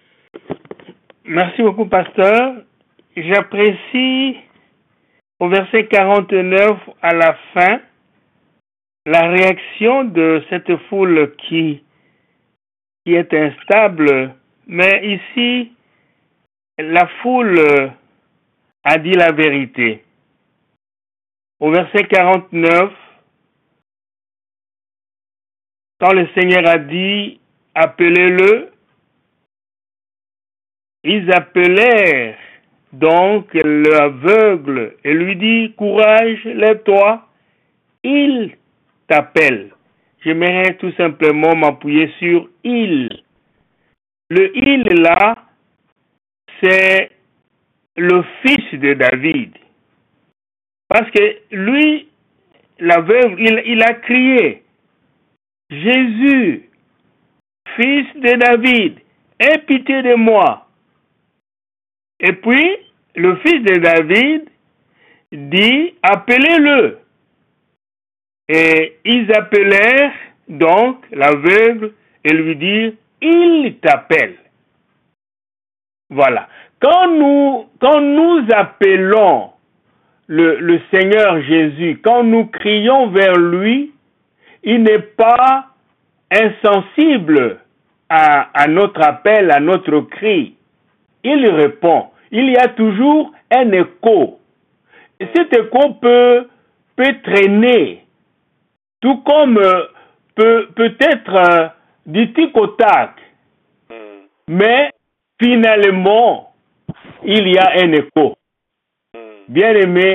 Merci beaucoup, pasteur. J'apprécie au verset 49 à la fin la réaction de cette foule qui est instable, mais ici la foule a dit la vérité. Au verset 49, quand le Seigneur a dit « Appelez-le », ils appelèrent donc l'aveugle et lui dit « Courage, lève-toi, il t'appelle ». J'aimerais tout simplement m'appuyer sur « il ». Le « il » là, c'est le fils de David. Parce que lui, l'aveugle, il a crié « Jésus, fils de David, aie pitié de moi ». Et puis, le fils de David dit « Appelez-le ». Et ils appelèrent donc l'aveugle et lui dirent « Il t'appelle ». Voilà. Quand nous appelons le Seigneur Jésus, quand nous crions vers lui, il n'est pas insensible à notre appel, à notre cri. Il répond. Il y a toujours un écho. Et cet écho peut traîner, tout comme peut être du tic au tac. Mais finalement, il y a un écho. Bien-aimé,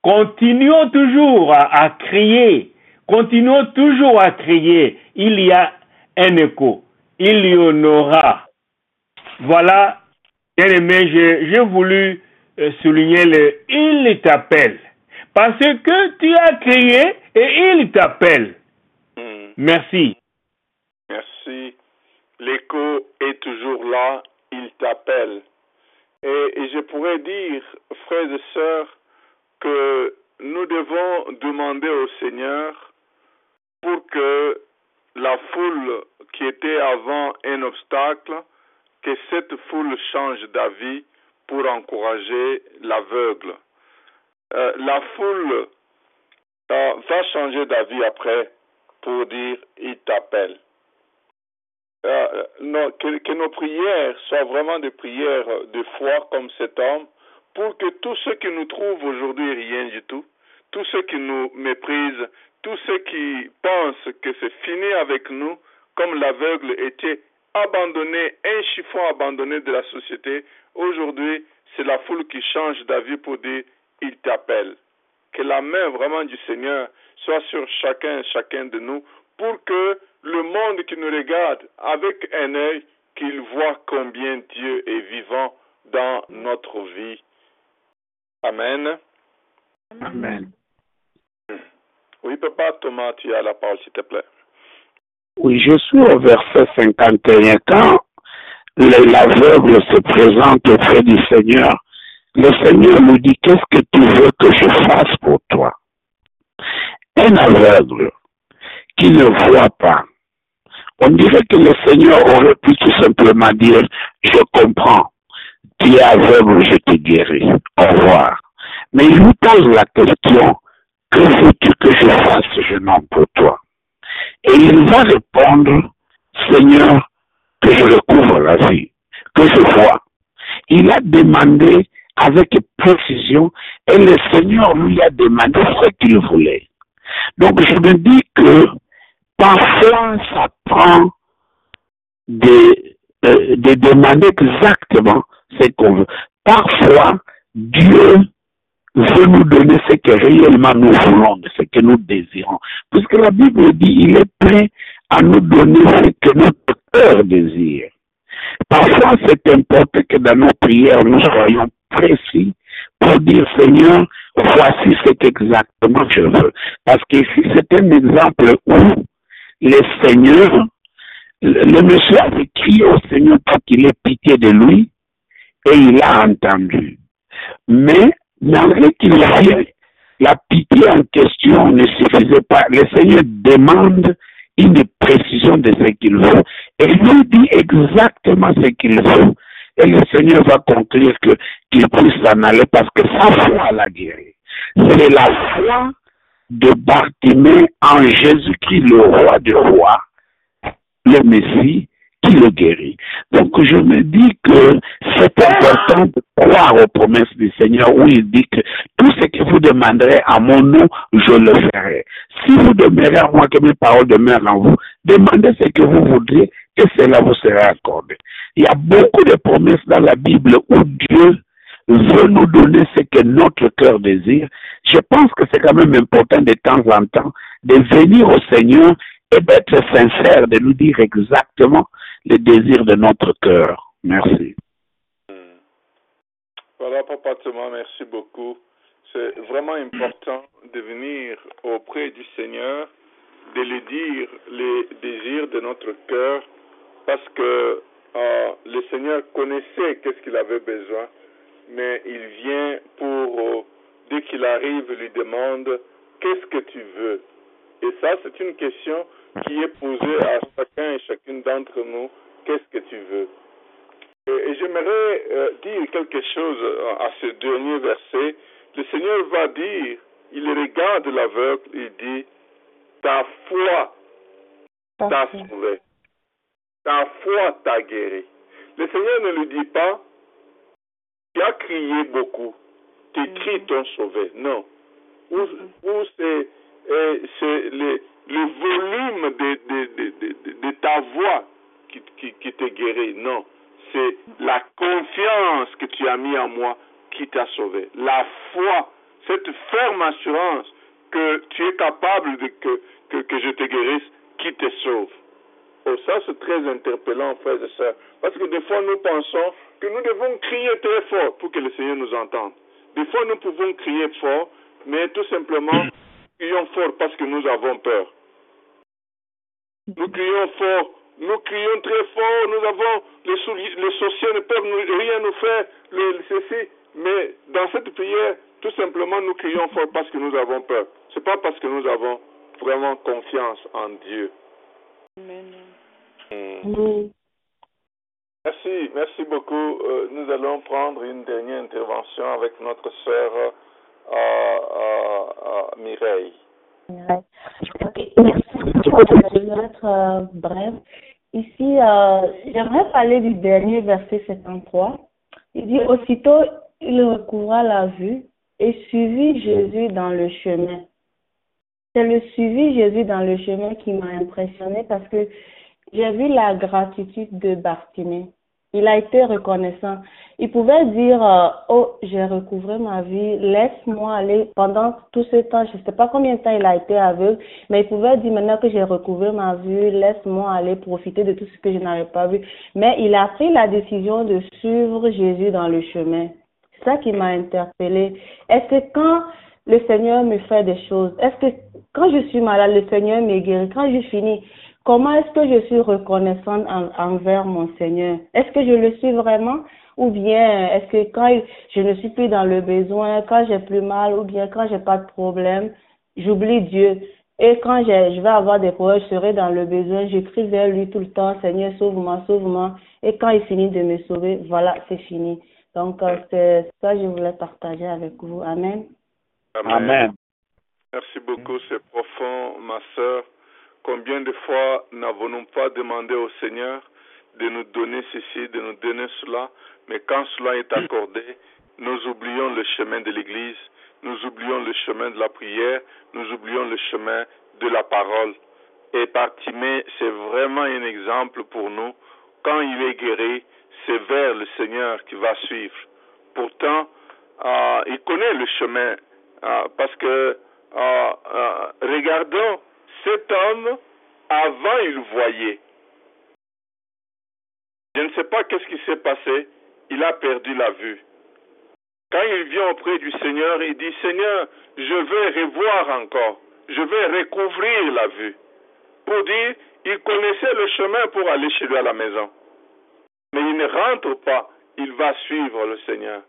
continuons toujours à crier. Continuons toujours à crier. Il y a un écho. Il y en aura. Voilà, bien aimé, j'ai voulu souligner le « il t'appelle ». Parce que tu as crié et il t'appelle. Merci. Merci. L'écho est toujours là, il t'appelle. Et je pourrais dire, frères et sœurs, que nous devons demander au Seigneur pour que la foule qui était avant un obstacle, que cette foule change d'avis pour encourager l'aveugle. La foule va changer d'avis après pour dire « il t'appelle ». Que nos prières soient vraiment des prières de foi comme cet homme, pour que tous ceux qui nous trouvent aujourd'hui rien du tout, tous ceux qui nous méprisent, tous ceux qui pensent que c'est fini avec nous, comme l'aveugle était abandonné, un chiffon abandonné de la société, aujourd'hui c'est la foule qui change d'avis pour dire « il t'appelle ». Que la main vraiment du Seigneur soit sur chacun de nous, pour que le monde qui nous regarde avec un œil, qu'il voit combien Dieu est vivant dans notre vie. Amen. Amen. Oui, Papa Thomas, tu as la parole, s'il te plaît. Oui, je suis au verset 51. Quand l'aveugle se présente auprès du Seigneur, le Seigneur lui dit, qu'est-ce que tu veux que je fasse pour toi? Un aveugle qui ne voit pas, on dirait que le Seigneur aurait pu tout simplement dire, je comprends, tu es aveugle, je te guéris, au revoir. Mais il lui pose la question, que veux-tu que je fasse, jeune homme, pour toi? Et il va répondre, Seigneur, que je recouvre la vie, que je vois. Il a demandé avec précision et le Seigneur lui a demandé ce qu'il voulait. Donc je me dis que parfois ça prend de demander exactement ce qu'on veut. Parfois Dieu veut nous donner ce que réellement nous voulons, ce que nous désirons. Puisque la Bible dit il est prêt à nous donner ce que notre cœur désire. Parfois, c'est important que dans nos prières, nous soyons précis pour dire, Seigneur, voici ce qu'exactement je veux. Parce qu'ici, c'est un exemple où le Seigneur, le monsieur avait crié au Seigneur pour qu'il ait pitié de lui, et il a entendu. Mais, malgré qu'il avait la pitié en question ne suffisait pas, le Seigneur demande une précision de ce qu'il veut. Et il lui dit exactement ce qu'il veut. Et le Seigneur va conclure qu'il puisse s'en aller parce que sa foi l'a guéri. C'est la foi de Bartimée en Jésus-Christ, le roi des rois, le Messie, qui le guérit. Donc je me dis que c'est important de croire aux promesses du Seigneur où il dit que tout ce que vous demanderez à mon nom, je le ferai. Si vous demeurez à moi, que mes paroles demeurent en vous, demandez ce que vous voudrez et cela vous sera accordé. Il y a beaucoup de promesses dans la Bible où Dieu veut nous donner ce que notre cœur désire. Je pense que c'est quand même important de temps en temps de venir au Seigneur et d'être sincère, de nous dire exactement les désirs de notre cœur. Merci. Voilà, Papa Thomas, merci beaucoup. C'est vraiment important de venir auprès du Seigneur, de lui dire les désirs de notre cœur, parce que le Seigneur connaissait qu'est-ce qu'il avait besoin, mais il vient pour, dès qu'il arrive, lui demande « Qu'est-ce que tu veux ?» Et ça, c'est une question qui est posée à chacun et chacune d'entre nous. Qu'est-ce que tu veux? Et j'aimerais dire quelque chose à ce dernier verset. Le Seigneur va dire, il regarde l'aveugle, il dit, ta foi t'a sauvé. Ta foi t'a guéri. Le Seigneur ne lui dit pas, tu as crié beaucoup, tes cris t'ont sauvé. Non. Ou c'est le volume de ta voix qui te guérit. Non. C'est la confiance que tu as mis en moi qui t'a sauvé. La foi, cette ferme assurance que tu es capable que je te guérisse, qui te sauve. Oh, ça c'est très interpellant, frères et sœurs, parce que des fois nous pensons que nous devons crier très fort pour que le Seigneur nous entende. Des fois nous pouvons crier fort, mais tout simplement, crions fort parce que nous avons peur. Nous crions fort, nous crions très fort, nous avons, les sorciers ne peuvent rien nous faire, ceci, mais dans cette prière, tout simplement nous crions fort parce que nous avons peur. Ce n'est pas parce que nous avons vraiment confiance en Dieu. Amen. Merci beaucoup. Nous allons prendre une dernière intervention avec notre sœur Mireille. Okay. Merci. Je vais être bref. Ici, j'aimerais parler du dernier verset 73. Il dit, aussitôt, il recouvra la vue et suivit Jésus dans le chemin. C'est le suivi Jésus dans le chemin qui m'a impressionné parce que j'ai vu la gratitude de Bartimée. Il a été reconnaissant. Il pouvait dire, oh, j'ai recouvré ma vie, laisse-moi aller. Pendant tout ce temps, je ne sais pas combien de temps il a été aveugle, mais il pouvait dire, maintenant que j'ai recouvré ma vue, laisse-moi aller profiter de tout ce que je n'avais pas vu. Mais il a pris la décision de suivre Jésus dans le chemin. C'est ça qui m'a interpellée. Est-ce que quand le Seigneur me fait des choses, est-ce que quand je suis malade, le Seigneur me guérit, quand je finis, comment est-ce que je suis reconnaissante envers mon Seigneur? Est-ce que je le suis vraiment? Ou bien est-ce que quand je ne suis plus dans le besoin, quand j'ai plus mal, ou bien quand j'ai pas de problème, j'oublie Dieu. Et quand je vais avoir des problèmes, je serai dans le besoin, je crie vers lui tout le temps, Seigneur, sauve-moi, sauve-moi. Et quand il finit de me sauver, voilà, c'est fini. Donc, c'est ça que je voulais partager avec vous. Amen. Amen. Merci beaucoup, c'est profond, ma sœur. Combien de fois n'avons-nous pas demandé au Seigneur de nous donner ceci, de nous donner cela, mais quand cela est accordé, nous oublions le chemin de l'Église, nous oublions le chemin de la prière, nous oublions le chemin de la parole. Et Bartimée, c'est vraiment un exemple pour nous. Quand il est guéri, c'est vers le Seigneur qu'il va suivre. Pourtant, il connaît le chemin, parce que regardons, cet homme, avant il voyait. Je ne sais pas qu'est-ce qui s'est passé, il a perdu la vue. Quand il vient auprès du Seigneur, il dit, Seigneur, je veux revoir encore, je veux recouvrir la vue. Pour dire, il connaissait le chemin pour aller chez lui à la maison. Mais il ne rentre pas, il va suivre le Seigneur.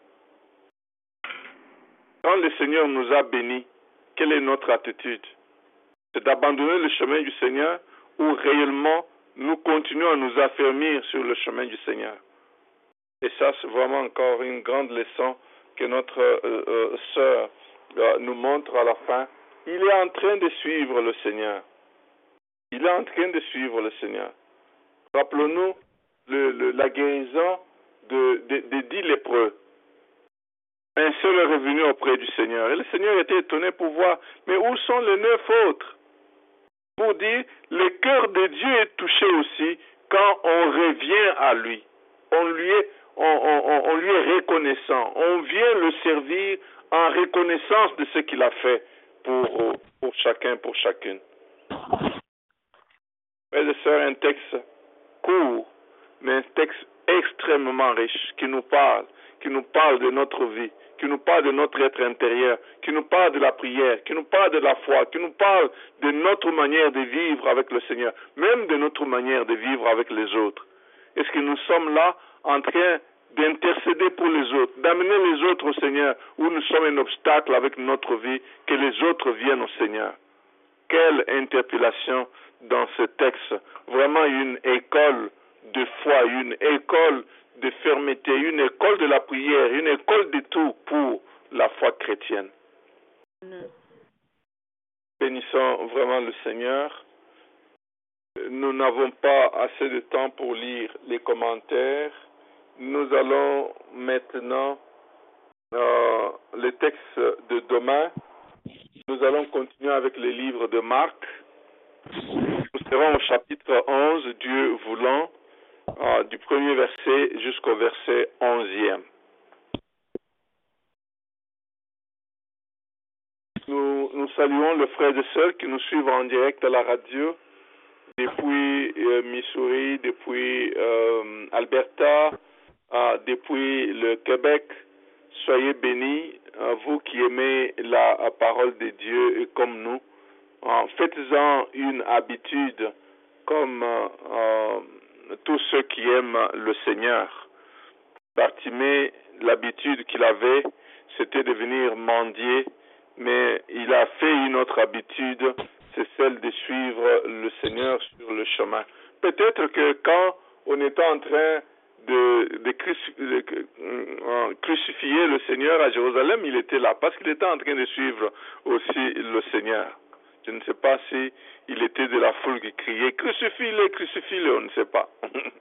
Quand le Seigneur nous a bénis, quelle est notre attitude? C'est d'abandonner le chemin du Seigneur ou réellement nous continuons à nous affermir sur le chemin du Seigneur? Et ça, c'est vraiment encore une grande leçon que notre sœur nous montre à la fin. Il est en train de suivre le Seigneur. Il est en train de suivre le Seigneur. Rappelons-nous la guérison de 10 lépreux. Un seul est revenu auprès du Seigneur. Et le Seigneur était étonné pour voir, mais où sont les 9 autres? Pour dire, le cœur de Dieu est touché aussi quand on revient à lui. On lui est reconnaissant. On vient le servir en reconnaissance de ce qu'il a fait pour chacun, pour chacune. Frères et sœurs, un texte court, mais un texte extrêmement riche qui nous parle de notre vie, qui nous parle de notre être intérieur, qui nous parle de la prière, qui nous parle de la foi, qui nous parle de notre manière de vivre avec le Seigneur, même de notre manière de vivre avec les autres. Est-ce que nous sommes là en train d'intercéder pour les autres, d'amener les autres au Seigneur, ou nous sommes un obstacle avec notre vie, que les autres viennent au Seigneur? Quelle interpellation dans ce texte. Vraiment une école de foi, une école de fermeté, une école de la prière, une école de tout pour la foi chrétienne. Bénissons vraiment le Seigneur. Nous n'avons pas assez de temps pour lire les commentaires. Nous allons maintenant le texte de demain. Nous allons continuer avec les livres de Marc. Nous serons au chapitre 11, Dieu voulant, du premier verset jusqu'au verset 11e. saluons les frères et sœurs qui nous suivent en direct à la radio depuis Missouri, depuis Alberta, depuis le Québec. Soyez bénis, vous qui aimez la parole de Dieu et comme nous. Faites-en une habitude comme tous ceux qui aiment le Seigneur. Bartimée, l'habitude qu'il avait, c'était de venir mendier, mais il a fait une autre habitude, c'est celle de suivre le Seigneur sur le chemin. Peut-être que quand on était en train de crucifier le Seigneur à Jérusalem, il était là, parce qu'il était en train de suivre aussi le Seigneur. Je ne sais pas si il était de la foule qui criait « Crucifie-le, crucifie-le », on ne sait pas.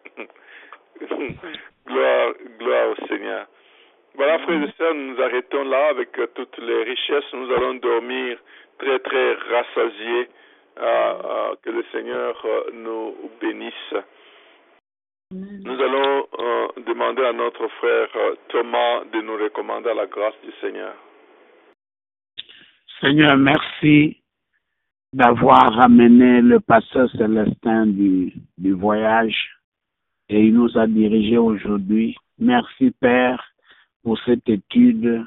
gloire au Seigneur. Voilà, frères et sœurs, nous nous arrêtons là avec toutes les richesses. Nous allons dormir très, très rassasiés. Que le Seigneur nous bénisse. Nous allons demander à notre frère Thomas de nous recommander à la grâce du Seigneur. Seigneur, merci d'avoir ramené le pasteur Célestin du voyage et il nous a dirigés aujourd'hui. Merci, Père, pour cette étude.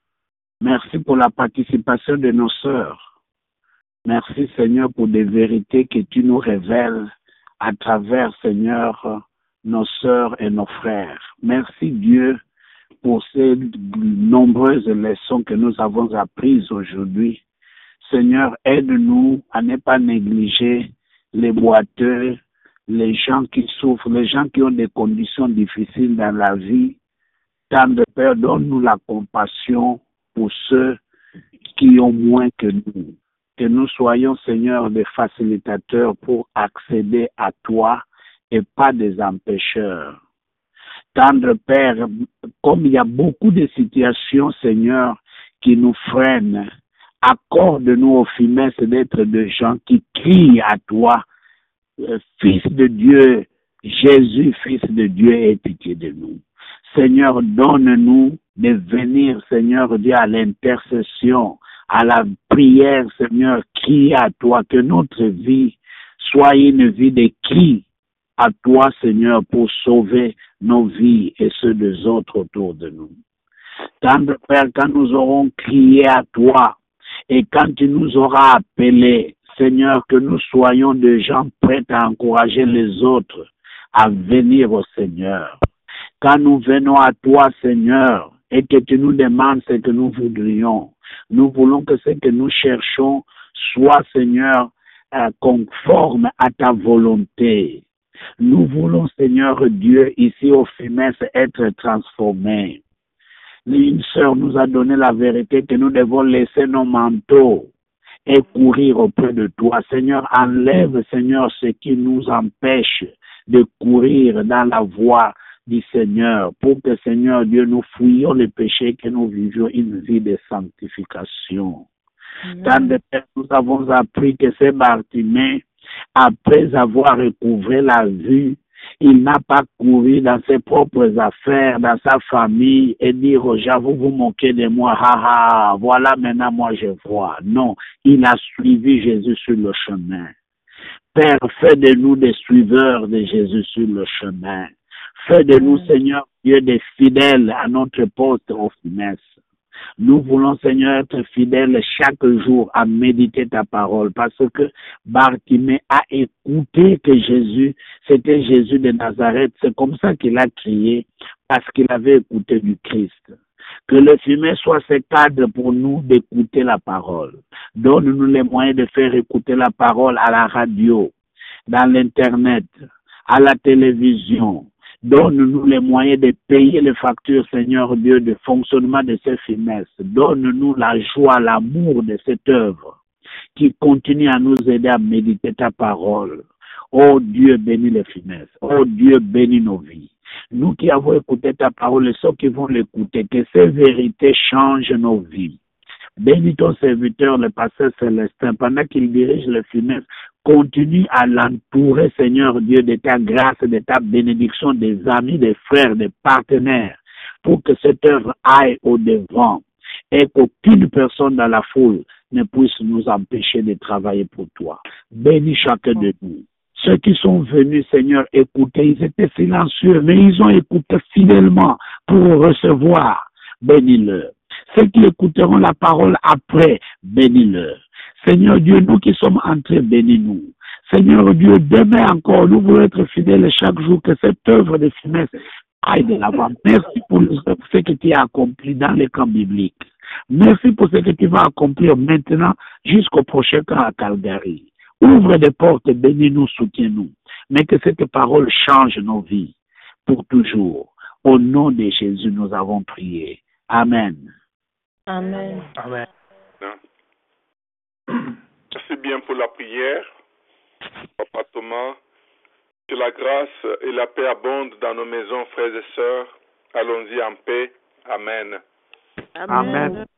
Merci pour la participation de nos sœurs. Merci, Seigneur, pour des vérités que tu nous révèles à travers, Seigneur, nos sœurs et nos frères. Merci, Dieu, pour ces nombreuses leçons que nous avons apprises aujourd'hui. Seigneur, aide-nous à ne pas négliger les boiteux, les gens qui souffrent, les gens qui ont des conditions difficiles dans la vie. Tant de Père, donne-nous la compassion pour ceux qui ont moins que nous. Que nous soyons, Seigneur, des facilitateurs pour accéder à toi et pas des empêcheurs. Tendre Père, comme il y a beaucoup de situations, Seigneur, qui nous freinent, accorde-nous aux finesse d'être des gens qui crient à toi, Fils de Dieu, Jésus, Fils de Dieu, aie pitié de nous. Seigneur, donne-nous de venir, Seigneur Dieu, à l'intercession, à la prière, Seigneur, crier à toi, que notre vie soit une vie de cri à toi, Seigneur, pour sauver nos vies et ceux des autres autour de nous. Tendre Père, quand nous aurons crié à toi et quand tu nous auras appelés, Seigneur, que nous soyons des gens prêts à encourager les autres à venir au Seigneur. Quand nous venons à toi, Seigneur, et que tu nous demandes ce que nous voudrions, nous voulons que ce que nous cherchons soit, Seigneur, conforme à ta volonté. Nous voulons, Seigneur Dieu, ici au FIMES, être transformés. Une sœur nous a donné la vérité que nous devons laisser nos manteaux et courir auprès de toi. Seigneur, enlève, Seigneur, ce qui nous empêche de courir dans la voie du Seigneur, pour que, Seigneur Dieu, nous fuyions les péchés, que nous vivions une vie de sanctification. Tant de temps, nous avons appris que c'est Bartimée, après avoir recouvré la vue, il n'a pas couru dans ses propres affaires, dans sa famille, et dire aux gens, vous vous moquez de moi, haha, voilà maintenant moi je vois. Non, il a suivi Jésus sur le chemin. Père, fais de nous des suiveurs de Jésus sur le chemin. Fais de nous, Seigneur Dieu, des fidèles à notre poste au FIMES. Nous voulons, Seigneur, être fidèles chaque jour à méditer ta parole, parce que Bartimée a écouté que Jésus, c'était Jésus de Nazareth. C'est comme ça qu'il a crié, parce qu'il avait écouté du Christ. Que le FIMES soit ce cadre pour nous d'écouter la parole. Donne-nous les moyens de faire écouter la parole à la radio, dans l'Internet, à la télévision. Donne-nous les moyens de payer les factures, Seigneur Dieu, de fonctionnement de ces FIMES. Donne-nous la joie, l'amour de cette œuvre qui continue à nous aider à méditer ta parole. Oh Dieu, bénis les FIMES. Oh Dieu, bénis nos vies. Nous qui avons écouté ta parole et ceux qui vont l'écouter, que ces vérités changent nos vies. Bénis ton serviteur, le pasteur Célestin, pendant qu'il dirige le FIMES. Continue à l'entourer, Seigneur Dieu, de ta grâce, de ta bénédiction, des amis, des frères, des partenaires, pour que cette œuvre aille au-devant et qu'aucune personne dans la foule ne puisse nous empêcher de travailler pour toi. Bénis chacun de nous. Ceux qui sont venus, Seigneur, écouter, ils étaient silencieux, mais ils ont écouté fidèlement pour recevoir. Bénis-le. Ceux qui écouteront la parole après, bénis-le. Seigneur Dieu, nous qui sommes entrés, bénis-nous. Seigneur Dieu, demain encore, nous voulons être fidèles chaque jour, que cette œuvre de finesse aille de l'avant. Merci pour ce que tu as accompli dans les camps bibliques. Merci pour ce que tu vas accomplir maintenant jusqu'au prochain camp à Calgary. Ouvre des portes, bénis-nous, soutiens-nous. Mais que cette parole change nos vies pour toujours. Au nom de Jésus, nous avons prié. Amen. Amen. Amen. Merci bien pour la prière, Papa Thomas. Que la grâce et la paix abondent dans nos maisons, frères et sœurs. Allons-y en paix. Amen. Amen.